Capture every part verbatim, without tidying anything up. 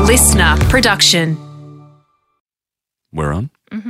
listener production. We're on. Mm-hmm.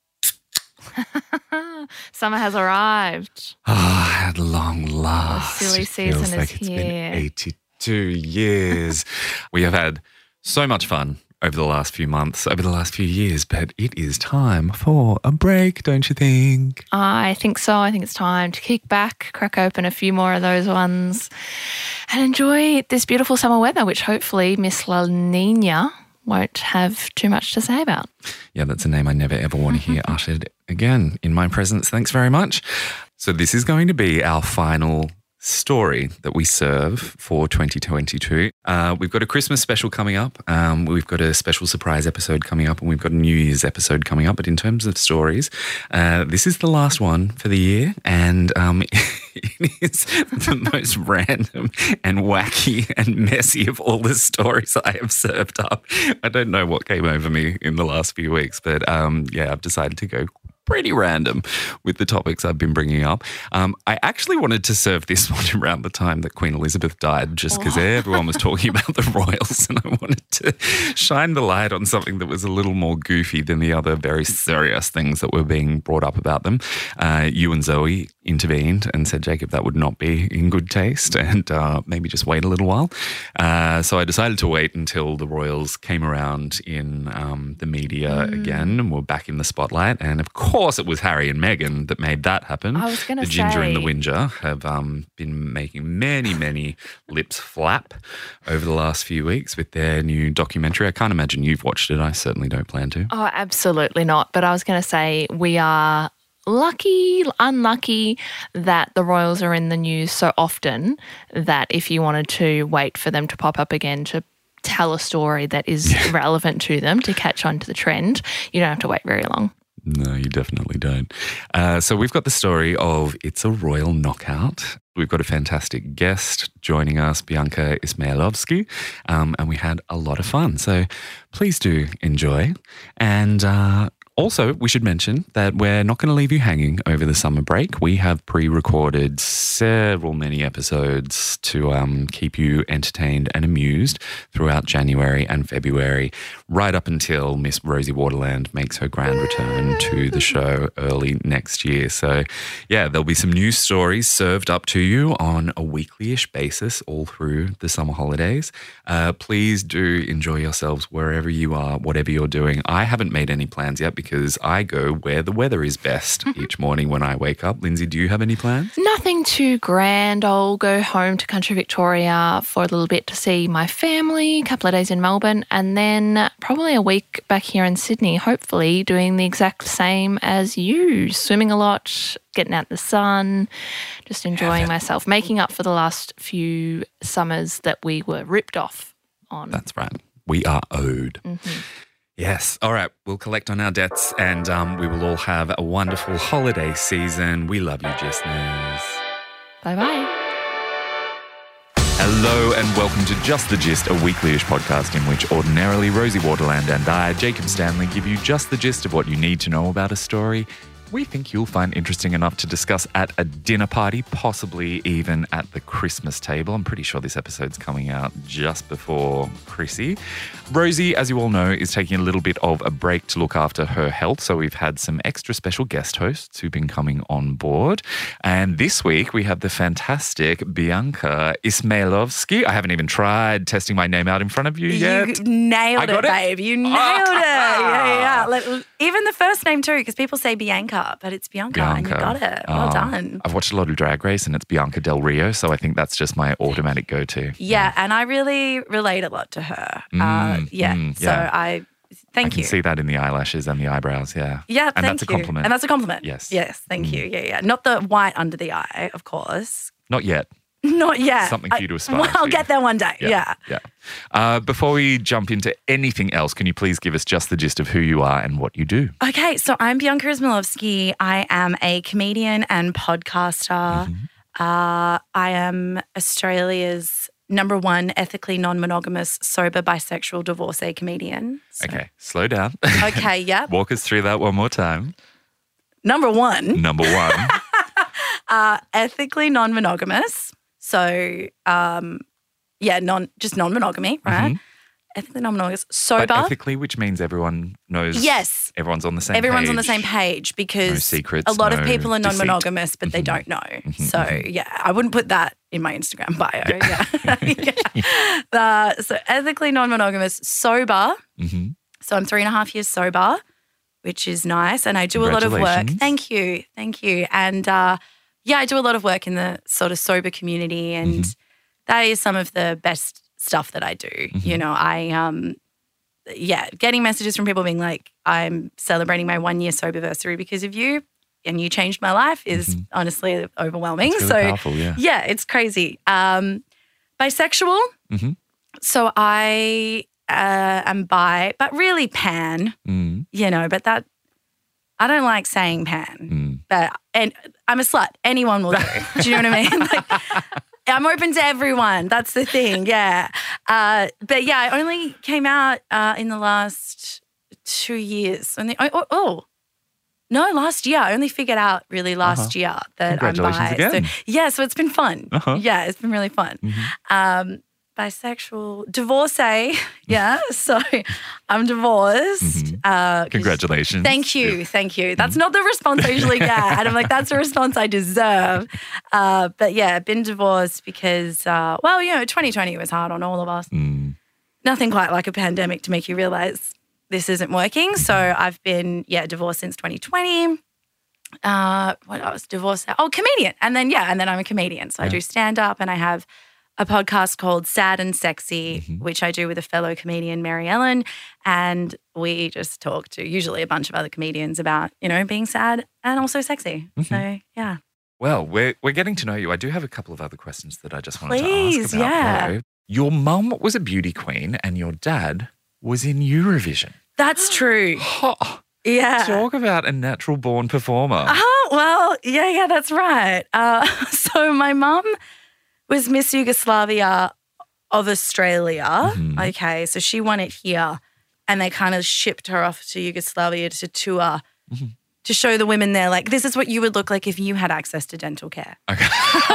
Summer has arrived. Ah, at long last. The silly It season feels is like it's here. been eighty-two years. We have had so much fun over the last few months, over the last few years, but it is time for a break, don't you think? I think so. I think it's time to kick back, crack open a few more of those ones and enjoy this beautiful summer weather, which hopefully Miss La Nina won't have too much to say about. Yeah, that's a name I never ever want to hear uttered again in my presence. Thanks very much. So this is going to be our final story that we serve for twenty twenty-two. Uh, we've got a Christmas special coming up. Um, we've got a special surprise episode coming up, and we've got a New Year's episode coming up. But in terms of stories, uh, this is the last one for the year, and um, it is the most random and wacky and messy of all the stories I have served up. I don't know what came over me in the last few weeks, but um, yeah, I've decided to go pretty random with the topics I've been bringing up. Um, I actually wanted to serve this one around the time that Queen Elizabeth died, just because everyone was talking about the royals, and I wanted to shine the light on something that was a little more goofy than the other very serious things that were being brought up about them. Uh, you and Zoe intervened and said, Jacob, that would not be in good taste, and uh, maybe just wait a little while. Uh, so I decided to wait until the royals came around in um, the media mm. again and were back in the spotlight. And of course, Of course, it was Harry and Meghan that made that happen. I was going to say. say. The Ginger and the Whinger have um, been making many, many lips flap over the last few weeks with their new documentary. I can't imagine you've watched it. I certainly don't plan to. Oh, absolutely not. But I was going to say we are lucky, unlucky that the royals are in the news so often that if you wanted to wait for them to pop up again to tell a story that is yeah. relevant to them to catch on to the trend, you don't have to wait very long. No, you definitely don't. Uh, so we've got the story of It's a Royal Knockout. We've got a fantastic guest joining us, Bianca Ismailovsky, um, and we had a lot of fun. So please do enjoy. And uh, also, we should mention that we're not going to leave you hanging over the summer break. We have pre-recorded several many episodes to um, keep you entertained and amused throughout January and February, right up until Miss Rosie Waterland makes her grand return to the show early next year. So, yeah, there'll be some new stories served up to you on a weekly-ish basis all through the summer holidays. Uh, please do enjoy yourselves wherever you are, whatever you're doing. I haven't made any plans yet because because I go where the weather is best each morning when I wake up. Lindsay, do you have any plans? Nothing too grand. I'll go home to country Victoria for a little bit to see my family, a couple of days in Melbourne, and then probably a week back here in Sydney, hopefully doing the exact same as you, swimming a lot, getting out in the sun, just enjoying yeah, myself, making up for the last few summers that we were ripped off on. That's right. We are owed. Mm-hmm. Yes. All right. We'll collect on our debts and um, we will all have a wonderful holiday season. We love you, listeners. Bye-bye. Hello and welcome to Just the Gist, a weekly-ish podcast in which ordinarily Rosie Waterland and I, Jacob Stanley, give you just the gist of what you need to know about a story we think you'll find interesting enough to discuss at a dinner party, possibly even at the Christmas table. I'm pretty sure this episode's coming out just before Chrissy. Rosie, as you all know, is taking a little bit of a break to look after her health, so we've had some extra special guest hosts who've been coming on board. And this week we have the fantastic Bianca Ismailovsky. I haven't even tried testing my name out in front of you yet. You nailed I it, got it, babe. You nailed oh. it. Yeah, yeah. Like, even the first name too, because people say Bianca, but it's Bianca, Bianca. and you got it. Well oh, done. I've watched a lot of Drag Race and it's Bianca Del Rio, so I think that's just my automatic go-to. Yeah, and I really relate a lot to her. Mm, uh, yeah, mm, so yeah. I thank I can you. see that in the eyelashes and the eyebrows, yeah. Yeah, and thank that's you. a compliment. And that's a compliment. Yes. Yes, thank Mm. you. Yeah, yeah. Not the white under the eye, of course. Not yet. Not yet. Something for you to aspire Well, I'll to. get there one day. Yeah. Yeah. Yeah. Uh, before we jump into anything else, can you please give us just the gist of who you are and what you do? Okay, so I'm Bianca Ismailovsky. I am a comedian and podcaster. Mm-hmm. Uh, I am Australia's number one ethically non-monogamous, sober, bisexual, divorcee comedian. So. Okay, slow down. Okay, yep. Walk us through that one more time. Number one. Number one. uh, ethically non-monogamous. So, um, yeah, non just non-monogamy, right? Mm-hmm. ethically non-monogamous, sober. But ethically, which means everyone knows. Yes. Everyone's on the same Everyone's page. on the same page because No secrets, a lot no of people are deceit. non-monogamous, but they don't know. So, yeah, I wouldn't put that in my Instagram bio. Yeah. yeah. Uh, so ethically non-monogamous, sober. Mm-hmm. So I'm three and a half years sober, which is nice. And I do a lot of work. Congratulations. Thank you. Thank you. And uh, yeah, I do a lot of work in the sort of sober community, and that is some of the best stuff that I do. You know, I, um, yeah, getting messages from people being like, I'm celebrating my one year sober anniversary because of you and you changed my life is honestly overwhelming. It's really so powerful, yeah. yeah, it's crazy. Um, bisexual. Mm-hmm. So I uh, am bi, but really pan, Mm. you know, but that, I don't like saying pan, Mm. but, and I'm a slut. Anyone will do. Do you know what I mean? Like, I'm open to everyone. That's the thing. Yeah. Uh, but yeah, I only came out uh, in the last two years. Only, oh, oh, oh, no, last year. I only figured out really last Uh-huh. year that I'm Congratulations bi. again. So, yeah, so it's been fun. Uh-huh. Yeah, it's been really fun. Mm-hmm. Um, bisexual, divorcee. Yeah, so I'm divorced. Mhm. Uh, 'cause- Congratulations. Thank you, thank you. That's not the response I usually get. And I'm like, that's the response I deserve. Uh, but yeah, been divorced because, uh, well, you know, twenty twenty was hard on all of us. Mm. Nothing quite like a pandemic to make you realize this isn't working. So I've been, yeah, divorced since twenty twenty. Uh, what else? Divorced. Oh, comedian. And then, yeah, and then I'm a comedian. So I do stand up and I have a podcast called Sad and Sexy, Mm-hmm. which I do with a fellow comedian, Mary Ellen. And we just talk to usually a bunch of other comedians about, you know, being sad and also sexy. Mm-hmm. So, yeah. Well, we're we're getting to know you. I do have a couple of other questions that I just wanted Please, to ask about. yeah. though. Your mum was a beauty queen and your dad was in Eurovision. That's true. Oh, Yeah. talk about a natural born performer. Oh, well, yeah, yeah, that's right. Uh, so my mum was Miss Yugoslavia of Australia. Mhm. Okay, so she won it here and they kind of shipped her off to Yugoslavia to tour Mhm. to show the women there, like, this is what you would look like if you had access to dental care. Okay.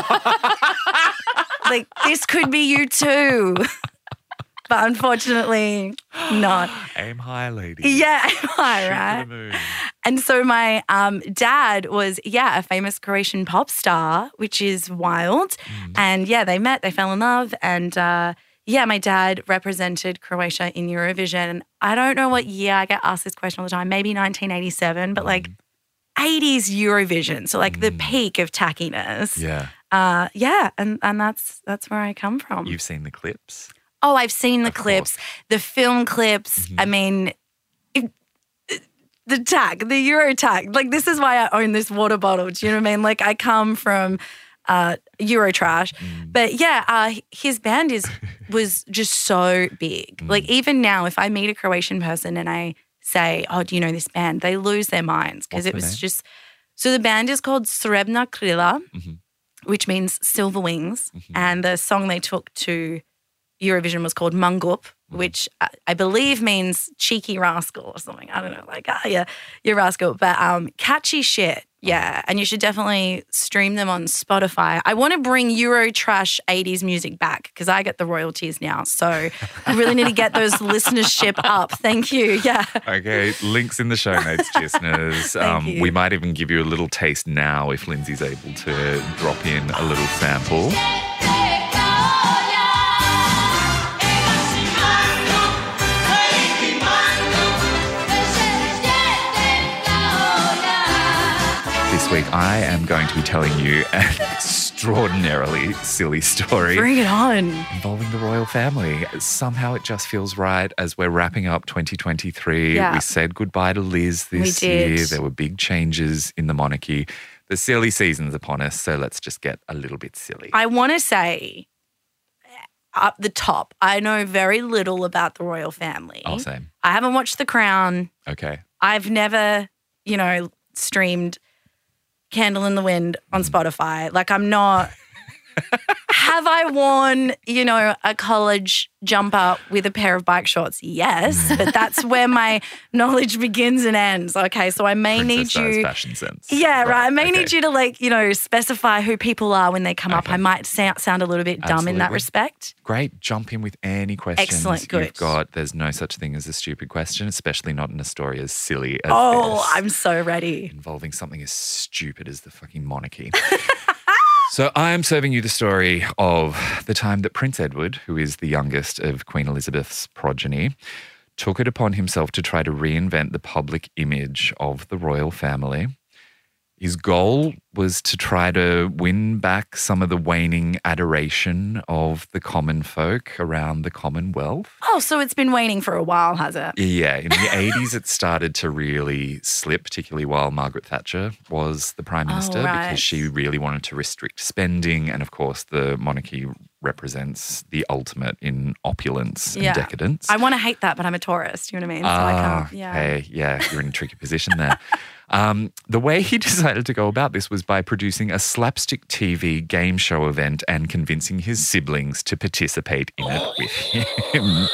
Like, this could be you too. But unfortunately, not. Aim high, lady. Yeah, am I Shoot for right? the moon. And so my um, dad was, yeah, a famous Croatian pop star, which is wild. And yeah, they met, they fell in love. And uh, yeah, my dad represented Croatia in Eurovision. I don't know what year, I get asked this question all the time, maybe nineteen eighty-seven, but like eighties Eurovision. So like the peak of tackiness. Yeah. Uh, yeah, and, and that's that's where I come from. You've seen the clips. Oh, I've seen the Of clips, the film clips. I mean, it, it- the tag, the Euro tag. Like, this is why I own this water bottle. Do you know what I mean? Like, I come from uh, Euro trash. But yeah, uh, his band is was just so big. Like, even now, if I meet a Croatian person and I say, oh, do you know this band? They lose their minds because What's it the was name? just. So the band is called Srebrna Krila, Mhm. which means silver wings. And the song they took to Eurovision was called Mungup, which I, I believe means cheeky rascal or something. I don't know, like, ah, yeah, you're rascal. But um, catchy shit, yeah. And you should definitely stream them on Spotify. I want to bring Euro trash eighties music back because I get the royalties now. So I really need to get those listenership up. Thank you, yeah. Okay, links in the show notes, listeners. Um, you. we might even give you a little taste now if Lindsay's able to drop in a little sample. This week, I am going to be telling you an extraordinarily silly story Bring it on. involving the royal family. Somehow it just feels right as we're wrapping up twenty twenty-three. Yeah. We said goodbye to Liz We this did. year. There were big changes in the monarchy. The silly season's upon us, so let's just get a little bit silly. I want to say up the top, I know very little about the royal family. Oh, same. I haven't watched The Crown. Okay. I've never, you know, streamed Candle in the Wind on Spotify. Like, I'm not. Have I worn, you know, a college jumper with a pair of bike shorts? Yes, but that's where my knowledge begins and ends. Okay, so I may Princess need Di's you. fashion sense. Yeah, right. I may okay. need you to, like, you know, specify who people are when they come up. Okay. I might sound, sound a little bit dumb in that Absolutely. respect. Great. Jump in with any questions Excellent, good. you've got. There's no such thing as a stupid question, especially not in a story as silly as Oh, this, I'm so ready. involving something as stupid as the fucking monarchy. So I am serving you the story of the time that Prince Edward, who is the youngest of Queen Elizabeth's progeny, took it upon himself to try to reinvent the public image of the royal family. His goal was to try to win back some of the waning adoration of the common folk around the Commonwealth. Oh, so it's been waning for a while, has it? Yeah, in the eighties it started to really slip, particularly while Margaret Thatcher was the Prime Minister, Oh, right. because she really wanted to restrict spending. And of course, the monarchy represents the ultimate in opulence and Yeah. decadence. I want to hate that, but I'm a tourist. You know what I mean? So I Ah, can't. Yeah. okay, yeah, you're in a tricky position there. Um, the way he decided to go about this was by producing a slapstick T V game show event and convincing his siblings to participate in it with him.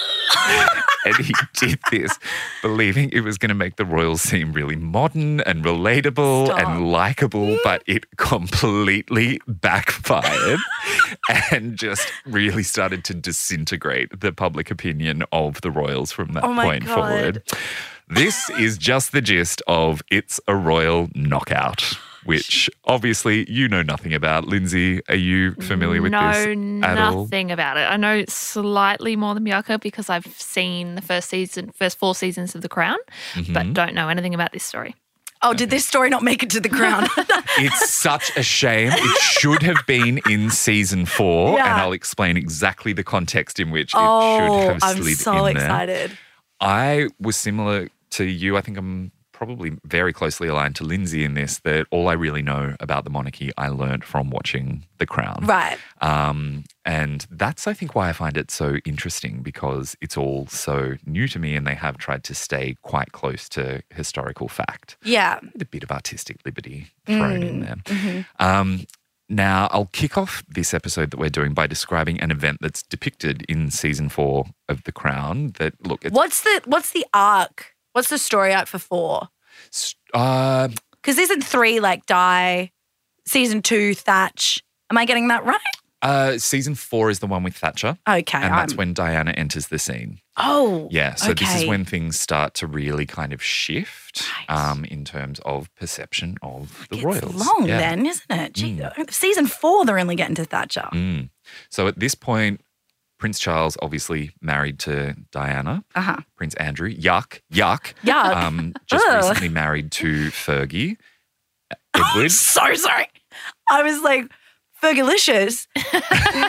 And he did this believing it was going to make the royals seem really modern and relatable Stop. and likable, but it completely backfired and just really started to disintegrate the public opinion of the royals from that Oh my point God. forward. This is just the gist of It's a Royal Knockout, which obviously you know nothing about. Lindsay, are you familiar with no, this at all? nothing about it. I know slightly more than Bianca because I've seen the first season, first four seasons of The Crown, Mm-hmm. but don't know anything about this story. Oh, did this story not make it to the crown? It's such a shame. It should have been in season four, Yeah. and I'll explain exactly the context in which it oh, should have I'm slid so in there. excited. I was similar to you. I think I'm probably very closely aligned to Lindsay in this, that all I really know about the monarchy I learned from watching The Crown. Right. Um, and that's, I think, why I find it so interesting, because it's all so new to me and they have tried to stay quite close to historical fact. Yeah. With a bit of artistic liberty thrown in there. Mm-hmm. Um, now, I'll kick off this episode that we're doing by describing an event that's depicted in season four of The Crown that, look, it's What's the What's the arc? What's the story arc for four? uh, Because season three, like, Di. Season two, Thatch. Am I getting that right? uh, season four is the one with Thatcher. Okay. And that's I'm- when Diana enters the scene. Oh. Yeah, so this is okay. when things start to really kind of shift Right. um, in terms of perception of the It's royals. long Yeah. then, isn't it? Gee, Season four, they're only getting to Thatcher. Mm. So at this point, Prince Charles obviously married to Diana. Uh-huh. Prince Andrew, yuck, yuck. Yuck. Um, just Ugh. recently married to Fergie. Edward. So sorry. I was like, Fergalicious. When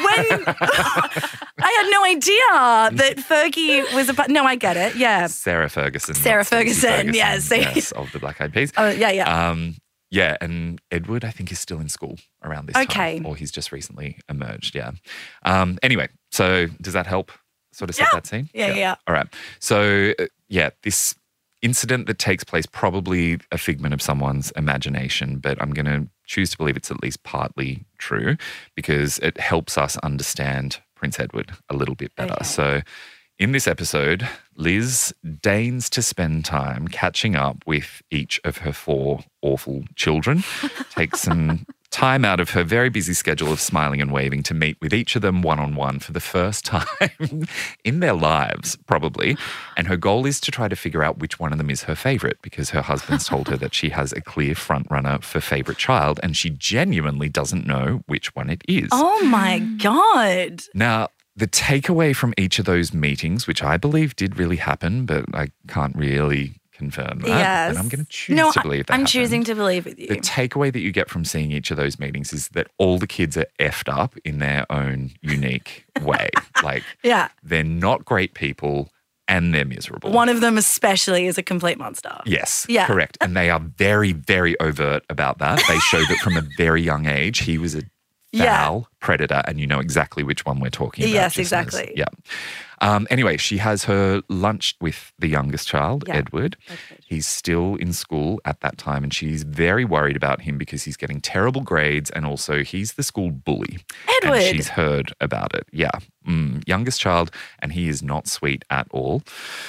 I had no idea that Fergie was a. No, I get it. Yeah. Sarah Ferguson. not Sarah Stacey Ferguson, yeah, see. yes, of the Black Eyed Peas. Oh, yeah, yeah. Um, yeah, and Edward, I think, is still in school around this Okay. time. Or he's just recently emerged, yeah. Um, anyway, so does that help sort of set Yeah. that scene? Yeah, yeah. All right. So, uh, yeah, this incident that takes place, probably a figment of someone's imagination, but I'm going to choose to believe it's at least partly true because it helps us understand Prince Edward a little bit better. Okay. So in this episode, Liz deigns to spend time catching up with each of her four awful children, takes some time out of her very busy schedule of smiling and waving to meet with each of them one-on-one for the first time in their lives, probably. And her goal is to try to figure out which one of them is her favourite because her husband's told her that she has a clear front runner for favourite child and she genuinely doesn't know which one it is. Oh my God. Now, the takeaway from each of those meetings, which I believe did really happen, but I can't really confirm that. Yes. But I'm going to choose no, to believe that I'm happened. choosing to believe with you. The takeaway that you get from seeing each of those meetings is that all the kids are effed up in their own unique way. Like, yeah. they're not great people and they're miserable. One of them especially is a complete monster. Yes, Yeah. correct. And they are very, very overt about that. They show that from a very young age, he was a Yeah. foul predator, and you know exactly which one we're talking about. Yes, listeners. exactly. Yeah. Um, anyway, she has her lunch with the youngest child, Yeah. Edward. Edward. He's still in school at that time, and she's very worried about him because he's getting terrible grades, and also he's the school bully. Edward. And she's heard about it. Yeah. Mm, youngest child, and he is not sweet at all.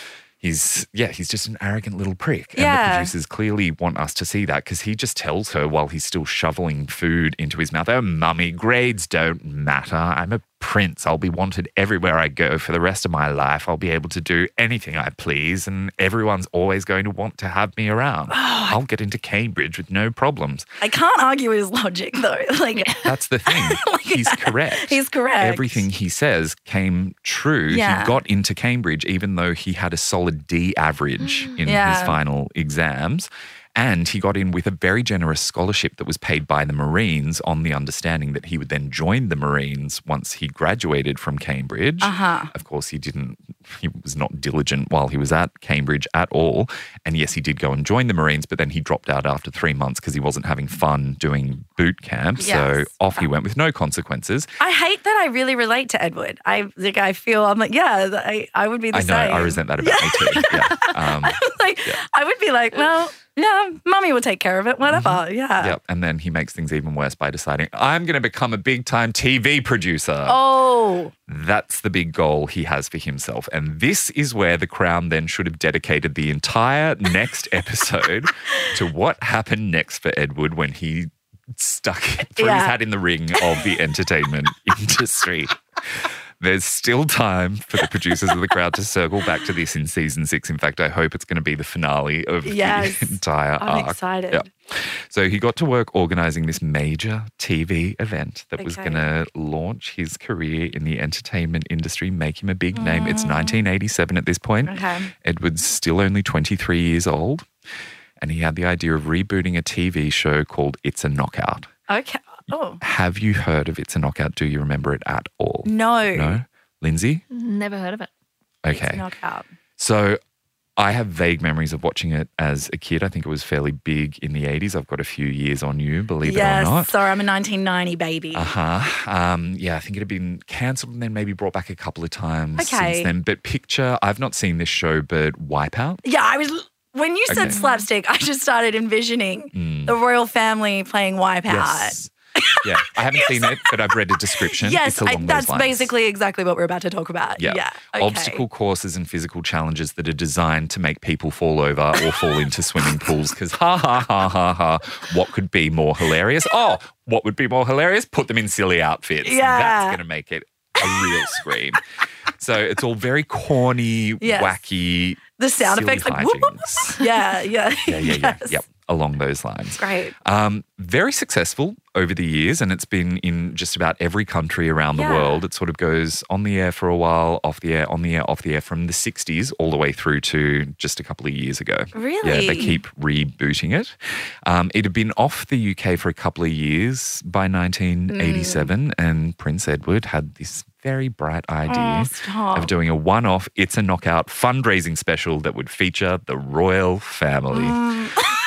He's, yeah, he's just an arrogant little prick. And Yeah. the producers clearly want us to see that because he just tells her while he's still shoveling food into his mouth, oh, mummy, grades don't matter. I'm a prince. I'll be wanted everywhere I go for the rest of my life. I'll be able to do anything I please, and everyone's always going to want to have me around. I'll get into Cambridge with no problems. I can't argue his logic though. Like That's the thing. He's correct. He's correct. Everything he says came true. Yeah. He got into Cambridge even though he had a solid D average in Yeah. his final exams. And he got in with a very generous scholarship that was paid by the Marines on the understanding that he would then join the Marines once he graduated from Cambridge. Uh-huh. Of course, he didn't, he was not diligent while he was at Cambridge at all. And yes, he did go and join the Marines, but then he dropped out after three months because he wasn't having fun doing boot camp. So Yes. off he went with no consequences. I hate that I really relate to Edward. I like I feel I'm like, yeah, I, I would be the I know, same. I resent that about me too. Yeah. Um, like I would be like, well, yeah, mummy will take care of it, whatever. Mm-hmm. Yeah. Yep. And then he makes things even worse by deciding, I'm going to become a big time T V producer. Oh. That's the big goal he has for himself. And this is where The Crown then should have dedicated the entire next episode to what happened next for Edward when he stuck threw Yeah. his hat in the ring of the entertainment industry. There's still time for the producers of The Crown to circle back to this in season six. In fact, I hope it's going to be the finale of Yes. the entire I'm arc. excited. Yeah. So he got to work organising this major T V event that was Okay. going to launch his career in the entertainment industry, make him a big name. It's nineteen eighty-seven at this point. Okay. Edward's still only twenty-three years old, and he had the idea of rebooting a T V show called It's a Knockout. Okay. Oh. Have you heard of It's a Knockout? Do you remember it at all? No. No? Lindsay? Never heard of it. It's Okay. knockout. So I have vague memories of watching it as a kid. I think it was fairly big in the eighties. I've got a few years on you, believe Yes. it or not. Sorry, I'm a nineteen ninety baby. Uh-huh. Um, yeah, I think it had been cancelled and then maybe brought back a couple of times Okay. since then. But picture, I've not seen this show, but Wipeout. Yeah, I was when you said Okay. slapstick, I just started envisioning Mm. the royal family playing Wipeout. Yes. Yeah, I haven't seen it, but I've read a description. Yes, it's along I, those that's lines. basically exactly what we're about to talk about. Yeah. Yeah. Okay. Obstacle courses and physical challenges that are designed to make people fall over or fall into swimming pools because ha ha ha ha ha. What could be more hilarious? Oh, what would be more hilarious? Put them in silly outfits. Yeah. That's going to make it a real scream. So it's all very corny, Yes. wacky. The sound silly effects, like, whoop, whoop, whoop. hijinks. Yeah, yeah. Yeah, yeah, yeah. Yes. Yep. Along those lines. Great. Um, very successful over the years, and it's been in just about every country around the Yeah. world. It sort of goes on the air for a while, off the air, on the air, off the air from the sixties all the way through to just a couple of years ago. Really? Yeah, they keep rebooting it. Um, it had been off the U K for a couple of years by nineteen eighty-seven, and Prince Edward had this very bright idea Oh, stop. of doing a one-off It's a Knockout fundraising special that would feature the royal family. Mm.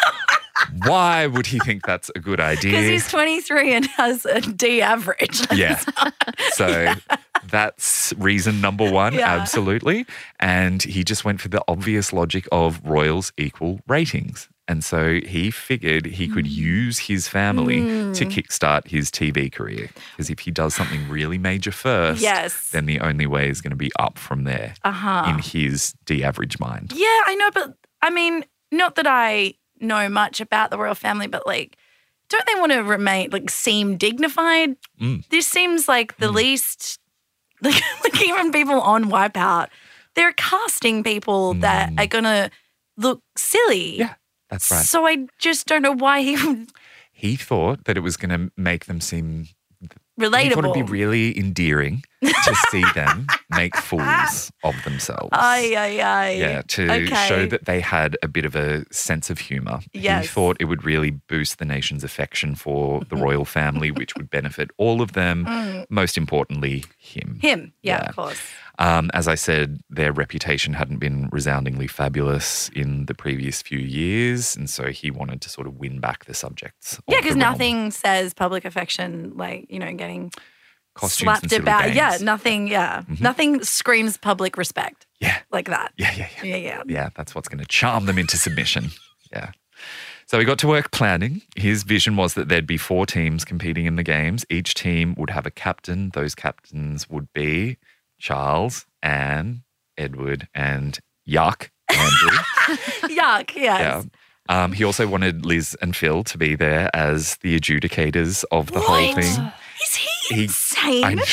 Why would he think that's a good Because idea? he's twenty-three and has a D average. Yeah. So that's reason number one, Yeah. absolutely. And he just went for the obvious logic of royals equal ratings. And so he figured he could use his family Mm. to kickstart his T V career. Because if he does something really major first, Yes. then the only way is going to be up from there Uh-huh. in his D average mind. Yeah, I know, but I mean, not that I know much about the royal family, but like, don't they want to remain, like, seem dignified? Mm. This seems like the least, like, like, even people on Wipeout, they're casting people that Mm. are going to look silly. Yeah, that's right. So I just don't know why he would He thought that it was going to make them seem He thought relatable. it'd be really endearing to see them make fools of themselves. Ay, ay, ay. Yeah, to Okay. show that they had a bit of a sense of humour. Yes. He thought it would really boost the nation's affection for the royal family, which would benefit all of them, Mm. most importantly, him. Him, yeah, Yeah. of course. Um, as I said, their reputation hadn't been resoundingly fabulous in the previous few years, and so he wanted to sort of win back the subjects. Yeah, of the because realm. nothing says public affection like, you know, getting Costumes and slapped silly about. games. Yeah, nothing, yeah. Mm-hmm. Nothing screams public respect Yeah. like that. Yeah, yeah, yeah. Yeah, yeah. Yeah, that's what's going to charm them into submission. Yeah. So he got to work planning. His vision was that there'd be four teams competing in the games. Each team would have a captain. Those captains would be Charles, Anne, Edward, and Yuck, Andrew. Yuck, yes. Yeah. Um, he also wanted Liz and Phil to be there as the adjudicators of the whole What? thing. Is he, He- insane? I-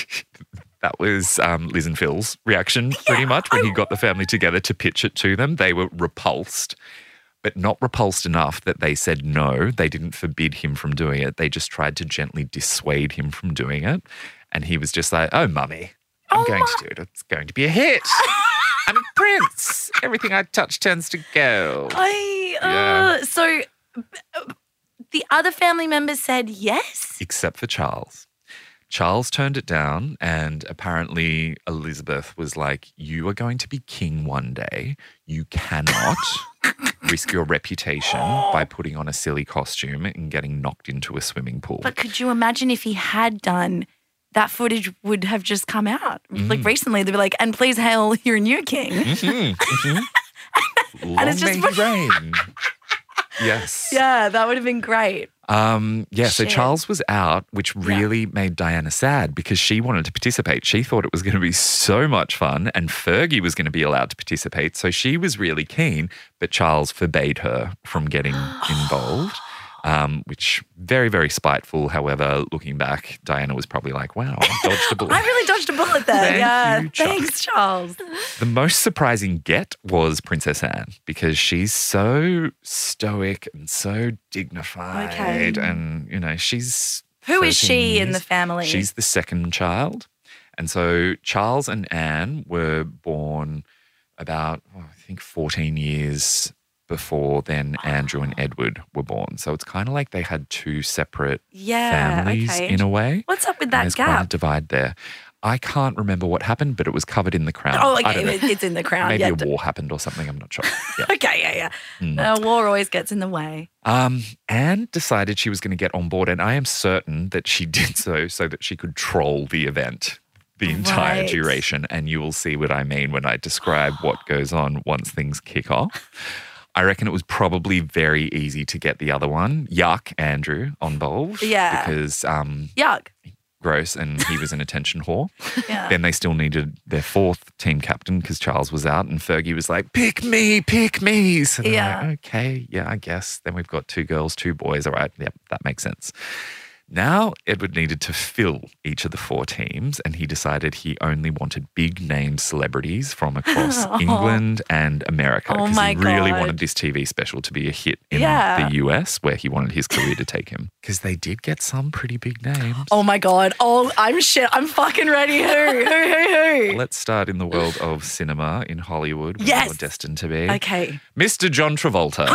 that was um, Liz and Phil's reaction pretty much when he got the family together to pitch it to them. They were repulsed, but not repulsed enough that they said no. They didn't forbid him from doing it. They just tried to gently dissuade him from doing it. And he was just like, oh, mummy, I'm Oh, going my- to do it. It's going to be a hit. I'm a prince. Everything I touch turns to gold. I, uh, Yeah. So uh, the other family members said yes? Except for Charles. Charles turned it down, and apparently Elizabeth was like, you are going to be king one day. You cannot risk your reputation by putting on a silly costume and getting knocked into a swimming pool. But could you imagine if he had done, that footage would have just come out. Mm. Like recently, they'd be like, and please hail your new king. Mhm, mhm. Long it's just- may he reign. Yes. Yeah, that would have been great. Um, yeah, so Shit. Charles was out, which really made Diana sad because she wanted to participate. She thought it was going to be so much fun, and Fergie was going to be allowed to participate. So she was really keen, but Charles forbade her from getting involved, um, which very, very spiteful. However, looking back, Diana was probably like, wow, I dodged a bullet. I really dodged a bullet there. Thank yeah. you, Chuck. Thanks, Charles. The most surprising get was Princess Anne because she's so stoic and so dignified. Okay. And, you know, she's. Who is thirteen she in years. the family? She's the second child. And so Charles and Anne were born about, oh, I think, fourteen years before then Andrew and Edward were born. So it's kind of like they had two separate yeah, families okay. in a way. What's up with And that There's quite a gap? divide there. I can't remember what happened, but it was covered in the crown. Oh, I okay. don't know. it- It's in the crown. Maybe yeah. a war happened or something. I'm not sure. Yeah. Okay, yeah, yeah. Mm. Uh, war always gets in the way. Um, Anne decided she was going to get on board, and I am certain that she did so so that she could troll the event the entire Right. duration. And you will see what I mean when I describe what goes on once things kick off. I reckon it was probably very easy to get the other one, Yuck, Andrew, involved. Yeah. Because um, Yuck. gross, and he was an attention whore. Yeah. Then they still needed their fourth team captain because Charles was out, and Fergie was like, pick me, pick me. So they're Yeah. like, okay, yeah, I guess. Then we've got two girls, two boys. All right, yep, that makes sense. Now Edward needed to fill each of the four teams, and he decided he only wanted big name celebrities from across England and America Oh because my he really God. wanted this T V special to be a hit in Yeah. the U S where he wanted his career to take him. Because they did get some pretty big names. Oh my God. Oh, I'm shit. I'm fucking ready. Who? Who? Who? Who? Let's start in the world of cinema in Hollywood, where Yes. you're destined to be. Okay. Mister John Travolta.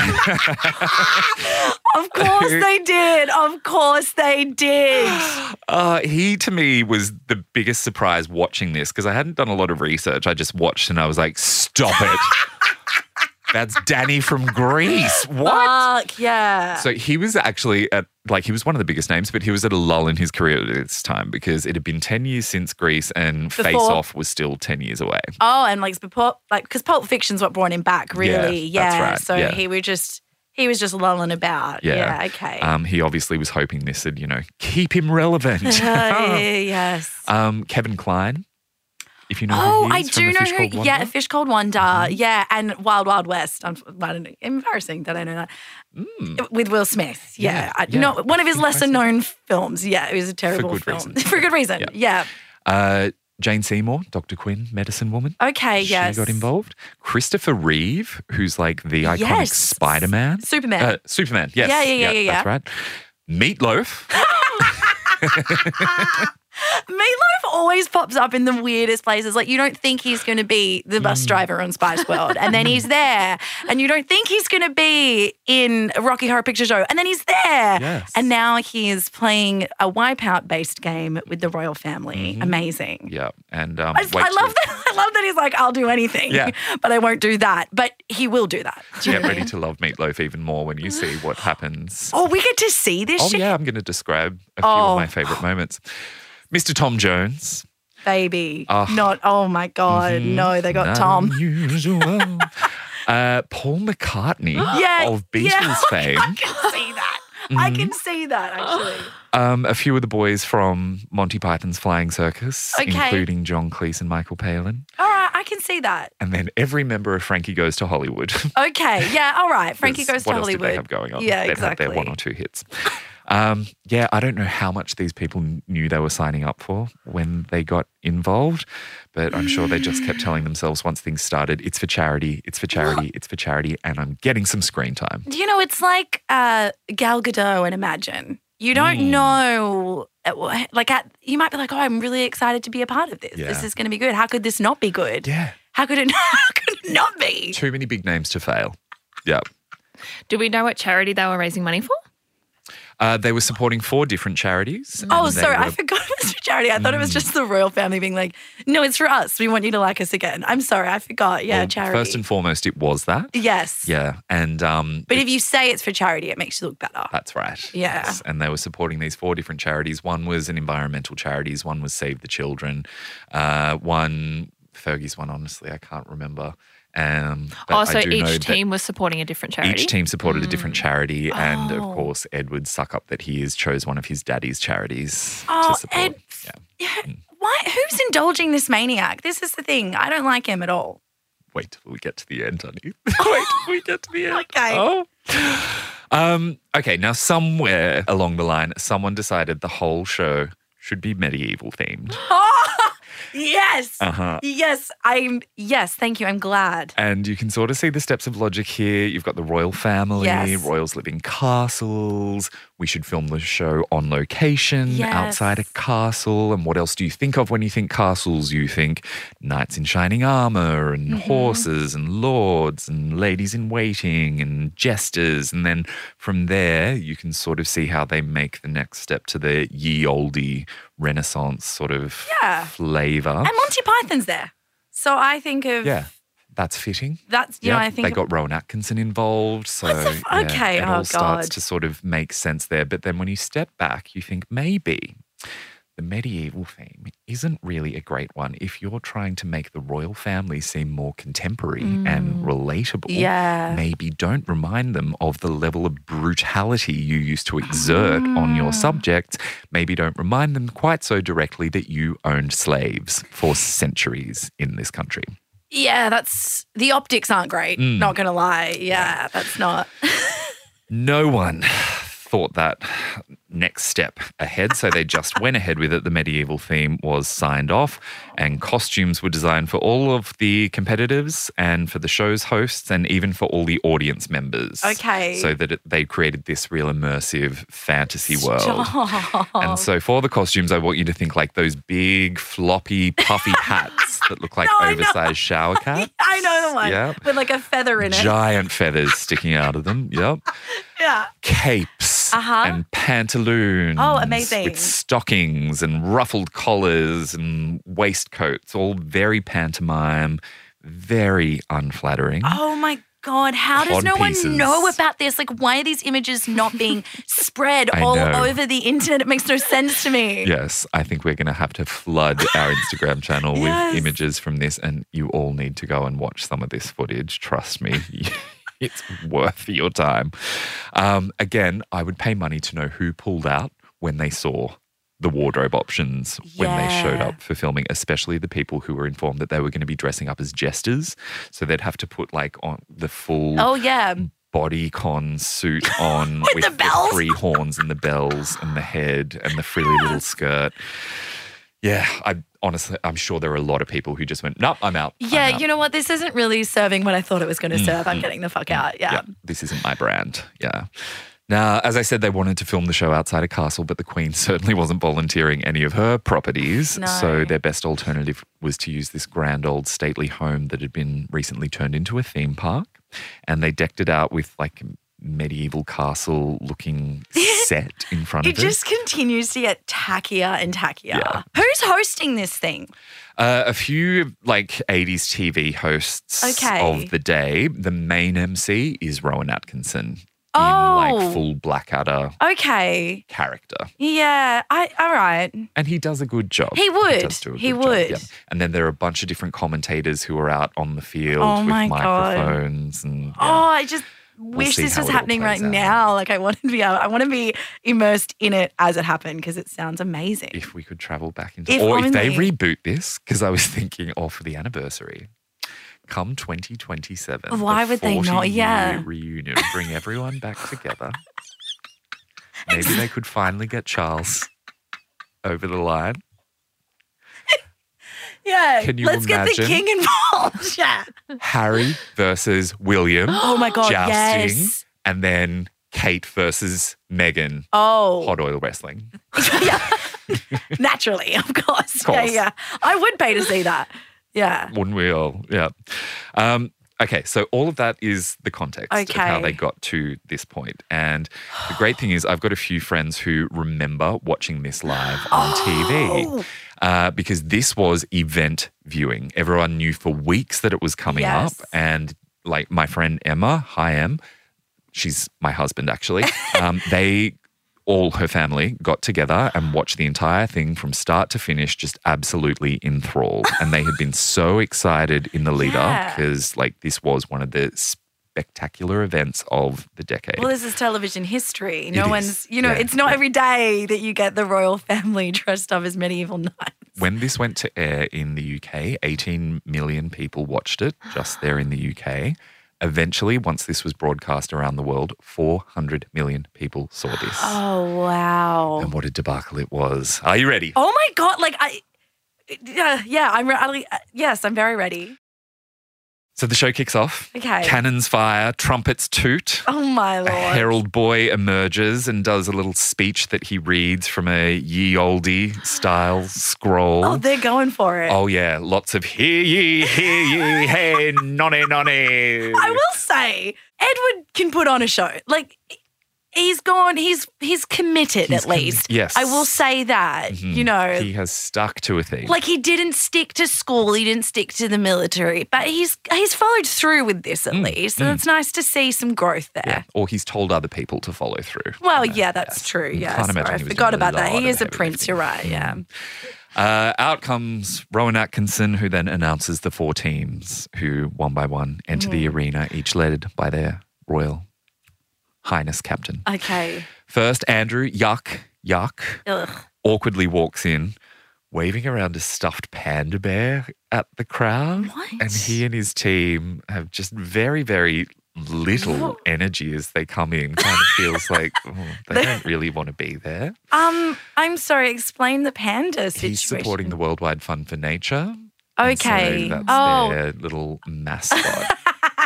Of course they did. Of course they did. Uh, he, to me, was the biggest surprise watching this because I hadn't done a lot of research. I just watched and I was like, stop it. That's Danny from Greece. What? Fuck, yeah. So he was actually at, like, he was one of the biggest names, but he was at a lull in his career at this time because it had been ten years since Greece and Before- Face Off was still ten years away. oh, and like, before, like, because Pulp Fiction's what brought him back, really. Yeah, Yeah. that's right, So yeah. he was just, he was just lulling about. Yeah. Yeah. okay. Um, he obviously was hoping this would, you know, keep him relevant. Uh, yes. um, Kevin Kline, if you know Oh, who he I is from do A know Fish who. Called Yeah, Wonder. A Fish Called Wonder. Yeah, and Wild Wild West. I'm, I don't know. Embarrassing that I know that. Mm. With Will Smith. Yeah. Yeah, I, yeah. No, one of his lesser Impressive. known films. Yeah, it was a terrible good film. reason. For good reason. Yeah. Yeah. Uh, Jane Seymour, Doctor Quinn, medicine woman. Okay, yes. She got involved. Christopher Reeve, who's like the iconic Yes. Spider-Man. Superman. Uh, Superman, yes. Yeah, yeah, yeah, yeah, That's right. Meatloaf. Meatloaf always pops up in the weirdest places. Like, you don't think he's going to be the bus driver on Spice World, and then he's there. And you don't think he's going to be in a Rocky Horror Picture Show, and then he's there. Yes. And now he is playing a Wipeout-based game with the royal family. Mm-hmm. Amazing. Yeah. And um, I, wait I till- love that. I love that he's like, I'll do anything, Yeah. but I won't do that. But he will do that. Do you Get know what I ready mean? to love Meatloaf even more when you see what happens. Oh, we get to see this Oh, shit? yeah, I'm going to describe a few Oh. of my favourite moments. Mister Tom Jones. Baby. Oh. Not, oh my God. No, they got Tom. Unusual. uh, Paul McCartney Yeah. of Beatles yeah. fame. I can see that. I can see that, actually. Um, a few of the boys from Monty Python's Flying Circus, Okay. including John Cleese and Michael Palin. All right, I can see that. And then every member of Frankie Goes to Hollywood. Okay, yeah, all right. Frankie Because goes to what else Hollywood. did they have going on? Yeah, They'd exactly. have their one or two hits. Um, yeah, I don't know how much these people knew they were signing up for when they got involved, but I'm sure they just kept telling themselves once things started, it's for charity, it's for charity, it's for charity, and I'm getting some screen time. You know, it's like uh, Gal Gadot and Imagine. You don't Mm. know, uh, like, at, you might be like, oh, I'm really excited to be a part of this. Yeah. This is going to be good. How could this not be good? Yeah. How could it, how could it not be? Too many big names to fail. Yeah. Do we know what charity they were raising money for? Uh, they were supporting four different charities. Oh, and they sorry, I were- forgot it was for charity. I thought it was just the royal family being like, no, it's for us. We want you to like us again. I'm sorry, I forgot. Yeah, well, charity. First and foremost, it was that. yes. Yeah. And um, But if you say it's for charity, it makes you look better. that's right. Yeah. Yes. And they were supporting these four different charities. One was an environmental charities. One was Save the Children. Uh, one, Fergie's one, honestly, I can't remember. Um, but Oh, so I do know each that team was supporting a different charity? Each team supported a different charity. And of Oh. course, Edward suck up that he is chose one of his daddy's charities Oh, to support. Ed- Yeah. Yeah. Why? Who's indulging this maniac? This is the thing. I don't like him at all. Wait till we get to the end, honey. Wait till we get to the end. Okay. Oh. Um, okay, now somewhere along the line, someone decided the whole show should be medieval themed. Oh, yes. Uh-huh. Yes. I'm, yes. Thank you. I'm glad. And you can sort of see the steps of logic here. You've got the royal family. Yes. Royals live in castles. We should film the show on location Yes. outside a castle. And what else do you think of when you think castles? You think knights in shining armor and Mm-hmm. horses and lords and ladies in waiting and jesters. And then from there, you can sort of see how they make the next step to the ye olde Renaissance sort of Yeah. flavor. And Monty Python's there. So I think of, Yeah, that's fitting. that's, you know, I think they of, got Rowan Atkinson involved, so What the f- yeah, okay, it oh all starts God. to sort of make sense there. But then when you step back, you think maybe the medieval theme isn't really a great one if you're trying to make the royal family seem more contemporary and relatable. Mm. Yeah. Maybe don't remind them of the level of brutality you used to exert on your Mm. subjects. Maybe don't remind them quite so directly that you owned slaves for centuries in this country. yeah, that's, the optics aren't great. Mm. Not going to lie. Yeah, that's not. No one thought that next step ahead, so they just went ahead with it. The medieval theme was signed off, and costumes were designed for all of the competitors and for the show's hosts and even for all the audience members. Okay. So that it, they created this real immersive fantasy world. Stop. And so for the costumes, I want you to think like those big, floppy, puffy hats that look like No, I know. oversized shower caps. I know the one Yeah. with like a feather in it. Giant feathers sticking out of them. Yep. Yeah. Capes Uh-huh. and pantaloons. Oh, amazing. With stockings and ruffled collars and waistcoats, all very pantomime, very unflattering. Oh my God, how does Pod no pieces. one know about this? Like, why are these images not being spread I all know. over the internet? It makes no sense to me. Yes, I think we're going to have to flood our Instagram channel Yes. with images from this, and you all need to go and watch some of this footage. Trust me. It's worth your time. Um, again, I would pay money to know who pulled out when they saw the wardrobe options when they showed Yeah. up for filming, especially the people who were informed that they were going to be dressing up as jesters. So they'd have to put like on the full Oh, yeah. bodycon suit on With the bells. three horns and the bells and the head and the frilly little skirt. Yeah, I honestly, I'm sure there are a lot of people who just went, nope, I'm out. I'm Yeah, out." you know what? This isn't really serving what I thought it was going to serve. I'm getting the fuck out. Yeah. this isn't my brand. Yeah. Now, as I said, they wanted to film the show outside a castle, but the Queen certainly wasn't volunteering any of her properties. No. So their best alternative was to use this grand old stately home that had been recently turned into a theme park. And they decked it out with like medieval castle looking set in front It of it. just continues to get tackier and tackier. Yeah. Who's hosting this thing? Uh, a few like eighties T V hosts Okay. of the day. The main M C is Rowan Atkinson Oh. in like full Blackadder Okay. character. Yeah. I. All right. And he does a good job. He would. does do a He good job, would. yeah. And then there are a bunch of different commentators who are out on the field Oh with my God. microphones. And yeah. Oh, I just wish see this how was it all happening right plays out. now. Like I want to be. I want to be immersed in it as it happened because it sounds amazing. If we could travel back into, If or if they only. reboot this, because I was thinking, oh, for the anniversary, come twenty twenty-seven. Why the would they not? forty-year Yeah. reunion, bring everyone back together. Maybe they could finally get Charles over the line. Yeah. Can you Let's get the imagine? king involved. Yeah. Harry versus William. Oh my God. Jousting. Yes. And then Kate versus Meghan. Oh. Hot oil wrestling. Yeah. Naturally, of course. Of course. Yeah, yeah. I would pay to see that. Yeah. Wouldn't we all? Yeah. Um, okay, so all of that is the context of how Okay. they got to this point. And the great thing is I've got a few friends who remember watching this live on T V. Oh. Uh, because this was event viewing. Everyone knew for weeks that it was coming Yes. up. And like my friend Emma, hi Em, she's my husband actually, um, they, all her family got together and watched the entire thing from start to finish, just absolutely enthralled. And they had been so excited in the lead up Yeah. because like this was one of the spectacular events of the decade. Well, this is television history. No It one's, is, you know, yeah. it's not every day that you get the royal family dressed up as medieval knights. When this went to air in the U K, eighteen million people watched it just there in the U K. Eventually, once this was broadcast around the world, four hundred million people saw this. Oh, wow. And what a debacle it was. Are you ready? Oh my God. Like, I, yeah, yeah, I'm, re- I, yes, I'm very ready. So the show kicks off. Okay. Cannons fire, trumpets toot. Oh my A Lord. herald boy emerges and does a little speech that he reads from a ye olde style scroll. Oh, they're going for it. Oh, yeah, lots of hear ye, hear ye, hey, nonny, nonny. I will say, Edward can put on a show. Like, he's gone, he's he's committed He's at least. commi- yes. I will say that, Mhm. you know. He has stuck to a theme. Like he didn't stick to school, he didn't stick to the military, but he's he's followed through with this at least. And it's nice to see some growth there. Yeah, or he's told other people to folw through. Well, Uh, yeah, that's yes. true. You Yeah, can't sorry, imagine I he was forgot doing about that. lot He of is a heavy prince. lifting. You're right. Yeah. Uh, out comes Rowan Atkinson, who then announces the four teams who, one by one, enter the Mm-hmm. arena, each led by their Royal Highness captain. Okay. First, Andrew, yuck, yuck, Ugh. awkwardly walks in, waving around a stuffed panda bear at the crowd. What? And he and his team have just very, very little What? energy as they come in. Kind of feels like oh, they don't really want to be there. Um, I'm sorry. Explain the panda situation. He's supporting the Worldwide Fund for Nature. and so Okay. that's Oh. their little mascot.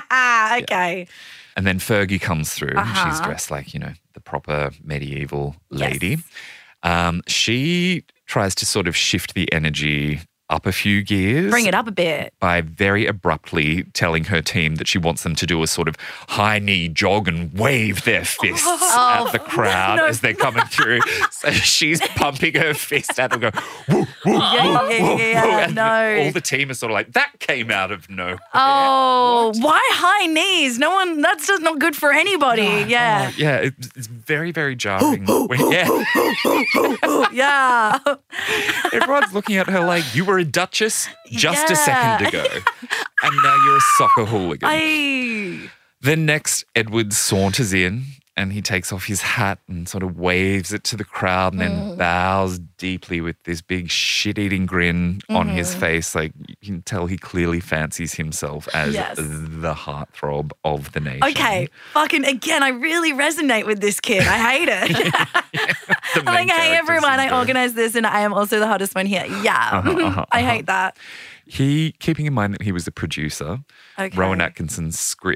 okay. And then Fergie comes through. and She's Uh-huh. dressed like, you know, the proper medieval Yes. lady. Um, she tries to sort of shift the energy up a few gears. Bring it up a bit. By very abruptly telling her team that she wants them to do a sort of high knee jog and wave their fists Oh, at the crowd no. as they're coming through. So she's pumping her fist at them, going, woo, woo, Yeah, woo, yeah, woo, yeah, woo. yeah, And no. all the team are sort of like, that came out of nowhere. Oh, why high knees? No one, that's just not good for anybody. Yeah. Oh, yeah, it's, it's very, very jarring. When- yeah, Yeah. everyone's looking at her like, you were a duchess just a Yeah. second ago, and now you're a soccer hooligan. I, Then next, Edward saunters in and he takes off his hat and sort of waves it to the crowd and then Mm. bows deeply with this big shit-eating grin on his Mm-hmm. face. Like you can tell he clearly fancies himself as Yes. the heartthrob of the nation. okay. Fucking again, I really resonate with this kid. I hate it. The I'm like, main hey, character everyone, I syndrome. organized this and I am also the hottest one here. Yeah. Uh-huh, uh-huh, I uh-huh. hate that. He, keeping in mind that he was the producer, Okay. Rowan Atkinson's script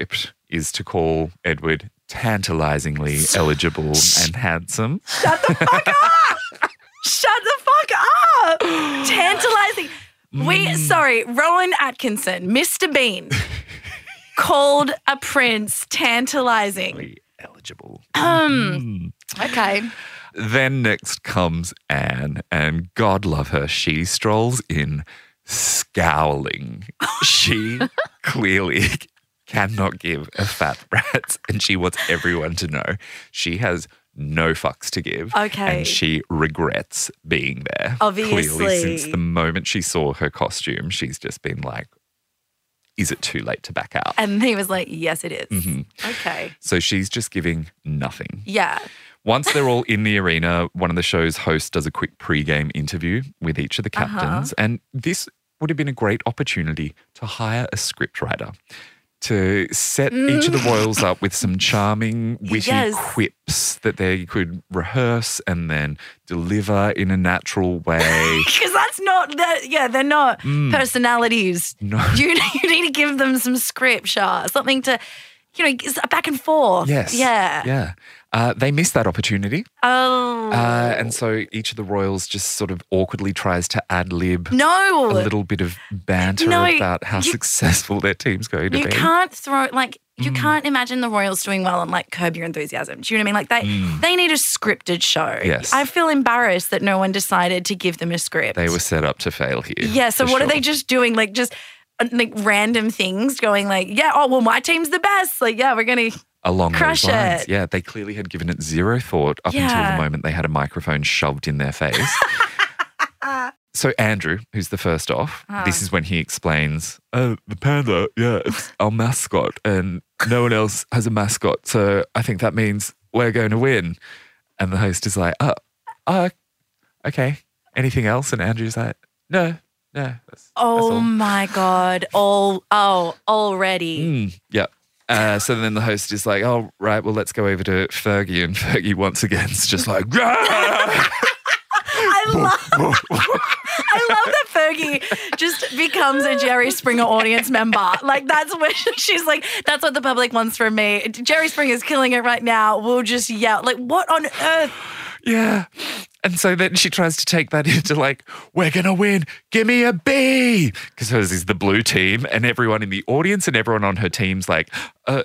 is to call Edward tantalizingly eligible and handsome. Shut the fuck up! Shut the fuck up! Tantalizing. We, sorry, Rowan Atkinson, Mister Bean, called a prince tantalizing. Eligible. Um, okay. Then next comes Anne, and God love her, she strolls in scowling. She clearly cannot give a fat rat's, and she wants everyone to know she has no fucks to give. Okay. And she regrets being there. Obviously. Clearly, since the moment she saw her costume, she's just been like, is it too late to back out? And he was like, yes, it is. Mm-hmm. Okay. So she's just giving nothing. Yeah. Once they're all in the arena, one of the show's hosts does a quick pre-game interview with each of the captains. Uh-huh. And this would have been a great opportunity to hire a scriptwriter to set Mm. each of the royals up with some charming, witty Yes. quips that they could rehearse and then deliver in a natural way. Because that's not, that. yeah, they're not Mm. personalities. No. You, you need to give them some scripture, something to, you know, it's a back and forth. Yes. Yeah. Yeah. Uh, they missed that opportunity. Oh. Uh, and so each of the royals just sort of awkwardly tries to ad-lib no. a little bit of banter No, about how you- successful their team's going to You be. can't throw, like, you Mm. can't imagine the Royals doing well on, like, Curb Your Enthusiasm. Do you know what I mean? Like, they, Mm. they need a scripted show. Yes. I feel embarrassed that no one decided to give them a script. They were set up to fail here. Yeah, so for what are sure. they just doing? Like, just, uh, like, random things going, like, yeah, oh, well, my team's the best. Like, yeah, we're going to... Along Crush those lines. it. Yeah, they clearly had given it zero thought up until Yeah. the moment they had a microphone shoved in their face. So Andrew, who's the first off, Uh. this is when he explains, oh, the panda, yeah, it's our mascot and no one else has a mascot. So I think that means we're going to win. And the host is like, oh, oh okay. Anything else? And Andrew's like, no, no. That's, that's Oh, all. my God. All, oh, already. Mm, yeah. Uh, so then the host is like, oh, right, well, let's go over to Fergie. And Fergie once again is just like, "Grah!" I love, I love that Fergie just becomes a Jerry Springer audience member. Like, that's what she's like, that's what the public wants from me. Jerry Springer's killing it right now. We'll just yell. Like, what on earth? Yeah. And so then she tries to take that into like, we're going to win. Give me a B. Because hers is the blue team and everyone in the audience and everyone on her team's like, uh,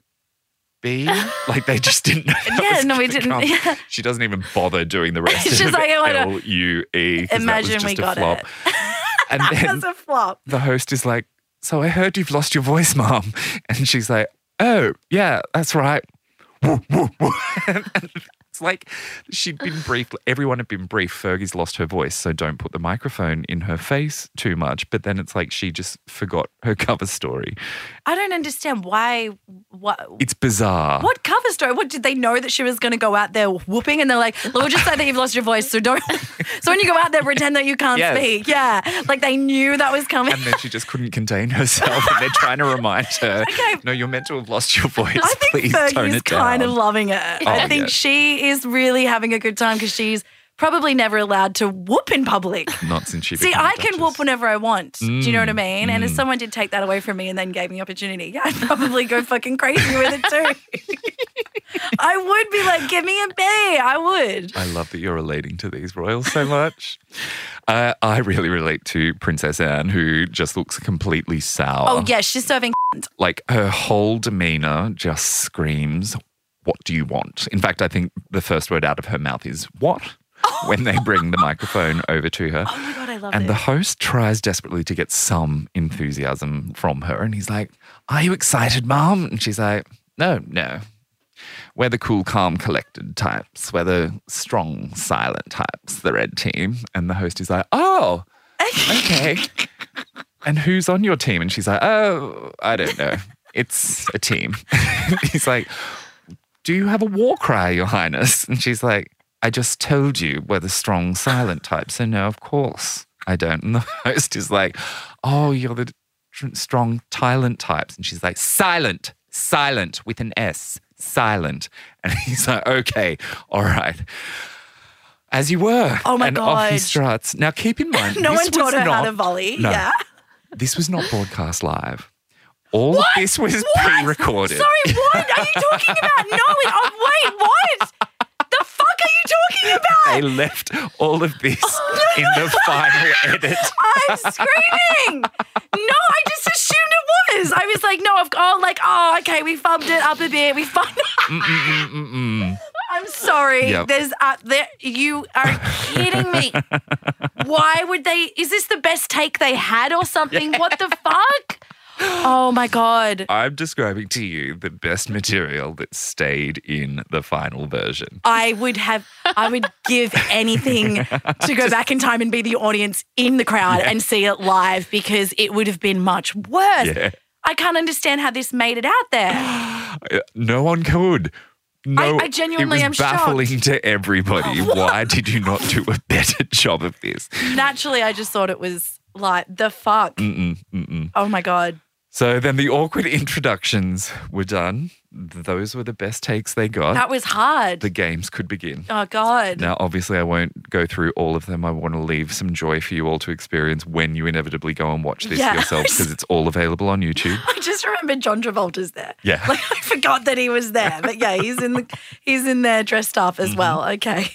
B? Like they just didn't know. that Yeah, was no, we gonna didn't. come. Yeah. She doesn't even bother doing the rest She's of like, I wanna- L U E. 'cause that was Imagine just we a got flop. it. And then That's a flop. the host is like, so I heard you've lost your voice, Mom. And she's like, oh, yeah, that's right. And it's like she'd been briefed, everyone had been briefed, Fergie's lost her voice, so don't put the microphone in her face too much. But then it's like she just forgot her cover story. I don't understand why. What? It's bizarre. What cover story? What did they know that she was going to go out there whooping? And they're like, "We'll just say that you've lost your voice, so don't." So when you go out there, pretend that you can't Yes. speak. Yeah, like they knew that was coming. And then she just couldn't contain herself, and they're trying to remind her, Okay. no, you're meant to have lost your voice. I think Please tone Fergie's it down. kind of loving it. I Oh, think yeah. she is really having a good time because she's probably never allowed to whoop in public. Not since she See, became a I can duchess. whoop whenever I want. Do you know what I Mm, mean? And if mm. someone did take that away from me and then gave me opportunity, yeah, I'd probably go fucking crazy with it too. I would be like, give me a B. I would. I love that you're relating to these royals so much. uh, I really relate to Princess Anne, who just looks completely sour. Oh, yeah, she's serving. Like her whole demeanor just screams, what do you want? In fact, I think the first word out of her mouth is what? When they bring the microphone over to her. Oh my God, I love And it. the host tries desperately to get some enthusiasm from her. And he's like, are you excited, Mom? And she's like, no, no. We're the cool, calm, collected types. We're the strong, silent types, the red team. And the host is like, oh, okay. And who's on your team? And she's like, oh, I don't know. It's a team. He's like, do you have a war cry, Your Highness? And she's like, I just told you we're the strong, silent type. So no, of course I don't. And the host is like, oh, you're the tr- strong, silent types. And she's like, silent, silent with an S, silent. And he's like, okay, all right. As you were. Oh my and off he God. struts. Now keep in mind, no this one taught was her how not- to volley. No. Yeah. This was not broadcast live. All What? of this was What? pre-recorded. Sorry, what are you talking about? No, it, oh, wait, what? The fuck are you talking about? They left all of this in the final edit. I'm screaming. No, I just assumed it was. I was like, no, I've oh, like, oh, okay, we fubbed it up a bit. We fubbed Mm-mm-mm-mm. I'm sorry. Yep. There's uh, there. You are kidding me. Why would they? Is this the best take they had or something? Yeah. What the fuck? Oh my God. I'm describing to you the best material that stayed in the final version. I would have, I would give anything to go back in time and be the audience in the crowd Yeah. and see it live because it would have been much worse. Yeah. I can't understand how this made it out there. No one could. No, I genuinely it am was shocked. baffling to everybody. Why did you not do a better job of this? Naturally, I just thought it was like, the fuck. Mm-mm, mm-mm. Oh my God. So then the awkward introductions were done. Those were the best takes they got. That was hard. The games could begin. Oh God. Now, obviously, I won't go through all of them. I want to leave some joy for you all to experience when you inevitably go and watch this Yeah. yourselves because it's all available on YouTube. I just remember John Travolta's there. Yeah. Like I forgot that he was there. But yeah, he's in the he's in there dressed up as well. Okay.